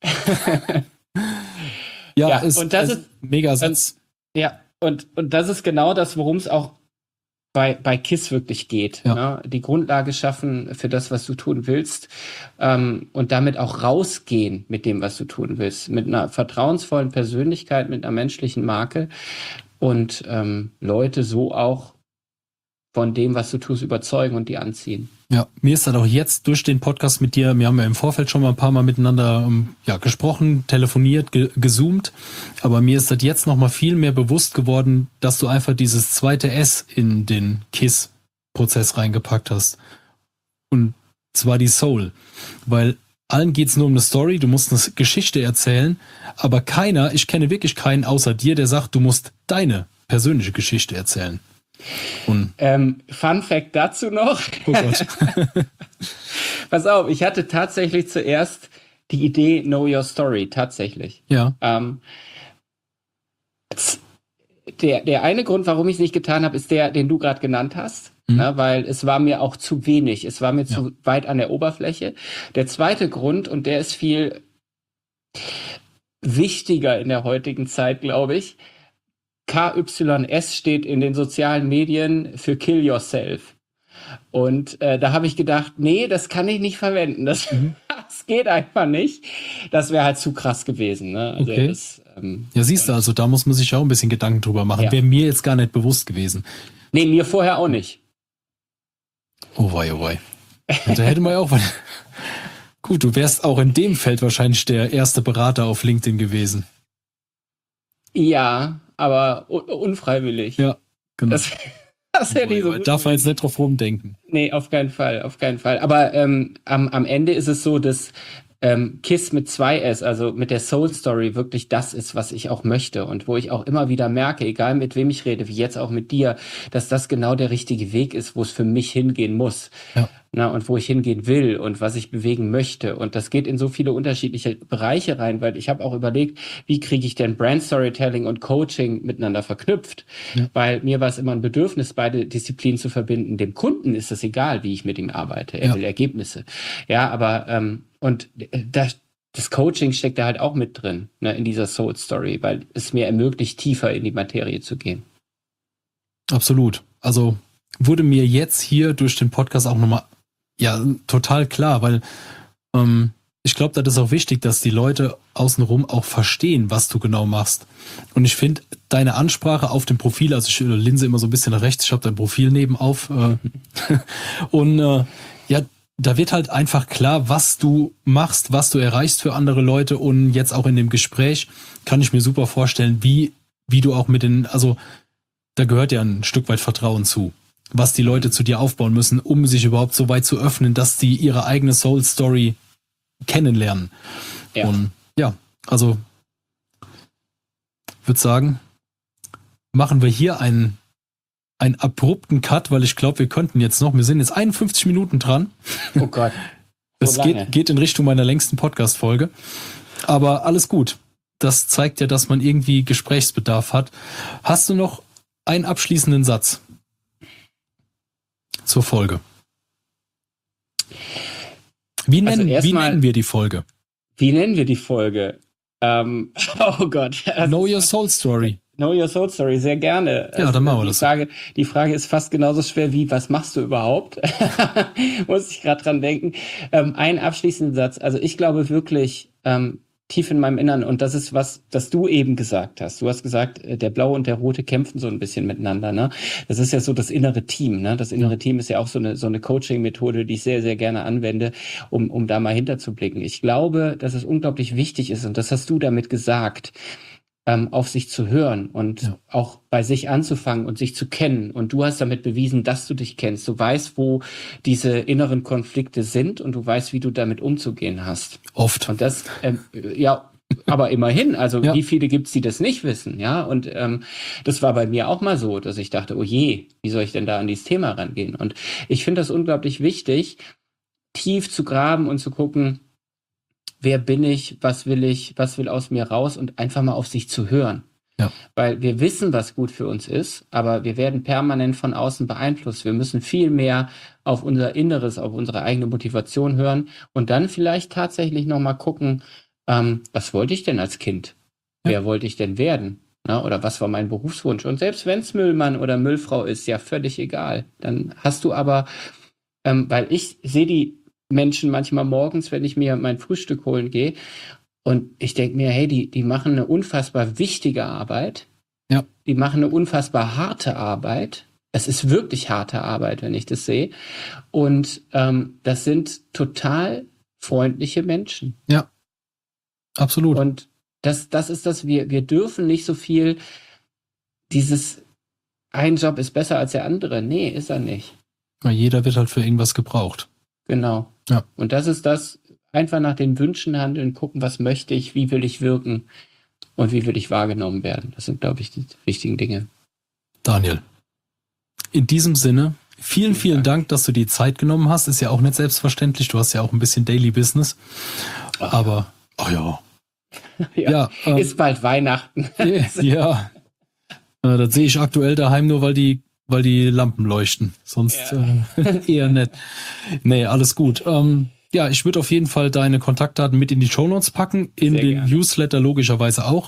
Ja, und das ist mega Satz. Ja, und das ist genau das, worum es auch bei KISS wirklich geht. Ja. Ne? Die Grundlage schaffen für das, was du tun willst und damit auch rausgehen mit dem, was du tun willst. Mit einer vertrauensvollen Persönlichkeit, mit einer menschlichen Marke und Leute so auch von dem, was du tust, überzeugen und die anziehen. Ja, mir ist das auch jetzt durch den Podcast mit dir, wir haben ja im Vorfeld schon mal ein paar Mal miteinander gesprochen, telefoniert, gezoomt, aber mir ist das jetzt noch mal viel mehr bewusst geworden, dass du einfach dieses zweite S in den KISS-Prozess reingepackt hast. Und zwar die Soul. Weil allen geht's nur um eine Story, du musst eine Geschichte erzählen, aber ich kenne wirklich keinen außer dir, der sagt, du musst deine persönliche Geschichte erzählen. Und Fun Fact dazu noch. Oh Gott. Pass auf, ich hatte tatsächlich zuerst die Idee Know Your Story, tatsächlich. Ja. Der eine Grund, warum ich es nicht getan habe, ist der, den du gerade genannt hast. Ne, weil es war mir auch zu wenig. Es war mir zu weit an der Oberfläche. Der zweite Grund, und der ist viel wichtiger in der heutigen Zeit, glaube ich, KYS steht in den sozialen Medien für Kill Yourself. Und da habe ich gedacht, nee, das kann ich nicht verwenden. Das geht einfach nicht. Das wäre halt zu krass gewesen. Ne? Also okay. Ja, siehst du, also da muss man sich auch ein bisschen Gedanken drüber machen. Ja. Wäre mir jetzt gar nicht bewusst gewesen. Nee, mir vorher auch nicht. Oh wei, oh wei. Da hätte man ja auch... Gut, du wärst auch in dem Feld wahrscheinlich der erste Berater auf LinkedIn gewesen. Ja, aber unfreiwillig. Ja, genau. Das hätte ich so. Darf man jetzt nicht drauf rumdenken. Nee, auf keinen Fall, auf keinen Fall. Aber am Ende ist es so, dass KISS mit 2S, also mit der Soul Story, wirklich das ist, was ich auch möchte und wo ich auch immer wieder merke, egal mit wem ich rede, wie jetzt auch mit dir, dass das genau der richtige Weg ist, wo es für mich hingehen muss. Ja. Na, und wo ich hingehen will und was ich bewegen möchte. Und das geht in so viele unterschiedliche Bereiche rein, weil ich habe auch überlegt, wie kriege ich denn Brand Storytelling und Coaching miteinander verknüpft? Ja. Weil mir war es immer ein Bedürfnis, beide Disziplinen zu verbinden. Dem Kunden ist es egal, wie ich mit ihm arbeite. Er will Ergebnisse. Ja, aber und das Coaching steckt da halt auch mit drin, ne, in dieser Soul Story, weil es mir ermöglicht, tiefer in die Materie zu gehen. Absolut. Also wurde mir jetzt hier durch den Podcast auch nochmal total klar, weil ich glaube, das ist auch wichtig, dass die Leute außenrum auch verstehen, was du genau machst. Und ich finde, deine Ansprache auf dem Profil, also ich linse immer so ein bisschen nach rechts, ich habe dein Profil nebenauf und da wird halt einfach klar, was du machst, was du erreichst für andere Leute und jetzt auch in dem Gespräch kann ich mir super vorstellen, wie du auch also da gehört ja ein Stück weit Vertrauen zu, was die Leute zu dir aufbauen müssen, um sich überhaupt so weit zu öffnen, dass die ihre eigene Soul Story kennenlernen. Ja. Und also würde sagen, machen wir hier einen abrupten Cut, weil ich glaube, wir sind jetzt 51 Minuten dran. Oh Gott. Es geht in Richtung meiner längsten Podcast-Folge. Aber alles gut. Das zeigt ja, dass man irgendwie Gesprächsbedarf hat. Hast du noch einen abschließenden Satz zur Folge? Wie nennen wir die Folge? Wie nennen wir die Folge? Oh Gott. Know Your Soul Story. Know Your Soul Story, sehr gerne. Ja, dann machen wir das. Die Frage ist fast genauso schwer wie, was machst du überhaupt? Muss ich gerade dran denken. Ein abschließender Satz. Also ich glaube wirklich, tief in meinem Innern, und das ist was, das du eben gesagt hast. Du hast gesagt, der Blaue und der Rote kämpfen so ein bisschen miteinander, ne? Das ist ja so das innere Team, ne? Das innere Team ist ja auch so eine Coaching-Methode, die ich sehr, sehr gerne anwende, um da mal hinterzublicken. Ich glaube, dass es unglaublich wichtig ist, und das hast du damit gesagt, auf sich zu hören und auch bei sich anzufangen und sich zu kennen. Und du hast damit bewiesen, dass du dich kennst. Du weißt, wo diese inneren Konflikte sind und du weißt, wie du damit umzugehen hast. Oft. Und das, aber immerhin, also wie viele gibt's, die das nicht wissen, ja? Und das war bei mir auch mal so, dass ich dachte, oh je, wie soll ich denn da an dieses Thema rangehen? Und ich finde das unglaublich wichtig, tief zu graben und zu gucken, wer bin ich, was will aus mir raus und einfach mal auf sich zu hören. Ja. Weil wir wissen, was gut für uns ist, aber wir werden permanent von außen beeinflusst. Wir müssen viel mehr auf unser Inneres, auf unsere eigene Motivation hören und dann vielleicht tatsächlich nochmal gucken, was wollte ich denn als Kind? Ja. Wer wollte ich denn werden? Na, oder was war mein Berufswunsch? Und selbst wenn es Müllmann oder Müllfrau ist, ja völlig egal. Dann hast du aber, weil ich sehe die Menschen manchmal morgens, wenn ich mir mein Frühstück holen gehe und ich denke mir, hey, die machen eine unfassbar wichtige Arbeit. Ja. Die machen eine unfassbar harte Arbeit. Es ist wirklich harte Arbeit, wenn ich das sehe. Und das sind total freundliche Menschen. Ja, absolut. Und das ist das, wir dürfen nicht so viel dieses ein Job ist besser als der andere. Nee, ist er nicht. Ja, jeder wird halt für irgendwas gebraucht. Genau. Ja. Und das ist das, einfach nach den Wünschen handeln, gucken, was möchte ich, wie will ich wirken und wie will ich wahrgenommen werden. Das sind, glaube ich, die wichtigen Dinge. Daniel, in diesem Sinne, vielen Dank, dass du die Zeit genommen hast. Ist ja auch nicht selbstverständlich. Du hast ja auch ein bisschen Daily Business. Aber, ist bald Weihnachten. Ja. Das sehe ich aktuell daheim nur, weil die Lampen leuchten. Sonst eher nicht. Nee, alles gut. Ich würde auf jeden Fall deine Kontaktdaten mit in die Shownotes packen, in Sehr den gerne. Newsletter logischerweise auch.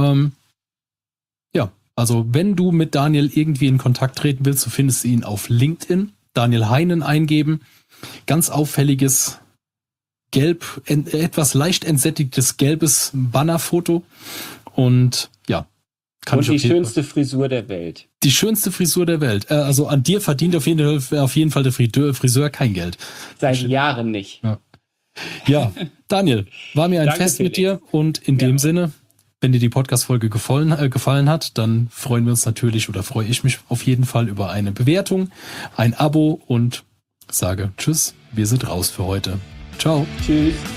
Also wenn du mit Daniel irgendwie in Kontakt treten willst, du findest ihn auf LinkedIn. Daniel Heinen eingeben. Ganz auffälliges, etwas leicht entsättigtes gelbes Bannerfoto. Und und die schönste Frisur der Welt. Die schönste Frisur der Welt. Also an dir verdient auf jeden Fall der Friseur kein Geld. Seit Jahren nicht. Ja, Daniel, war mir ein Fest mit dir. Und in dem Sinne, wenn dir die Podcast-Folge gefallen hat, dann freue ich mich auf jeden Fall über eine Bewertung, ein Abo und sage Tschüss, wir sind raus für heute. Ciao. Tschüss.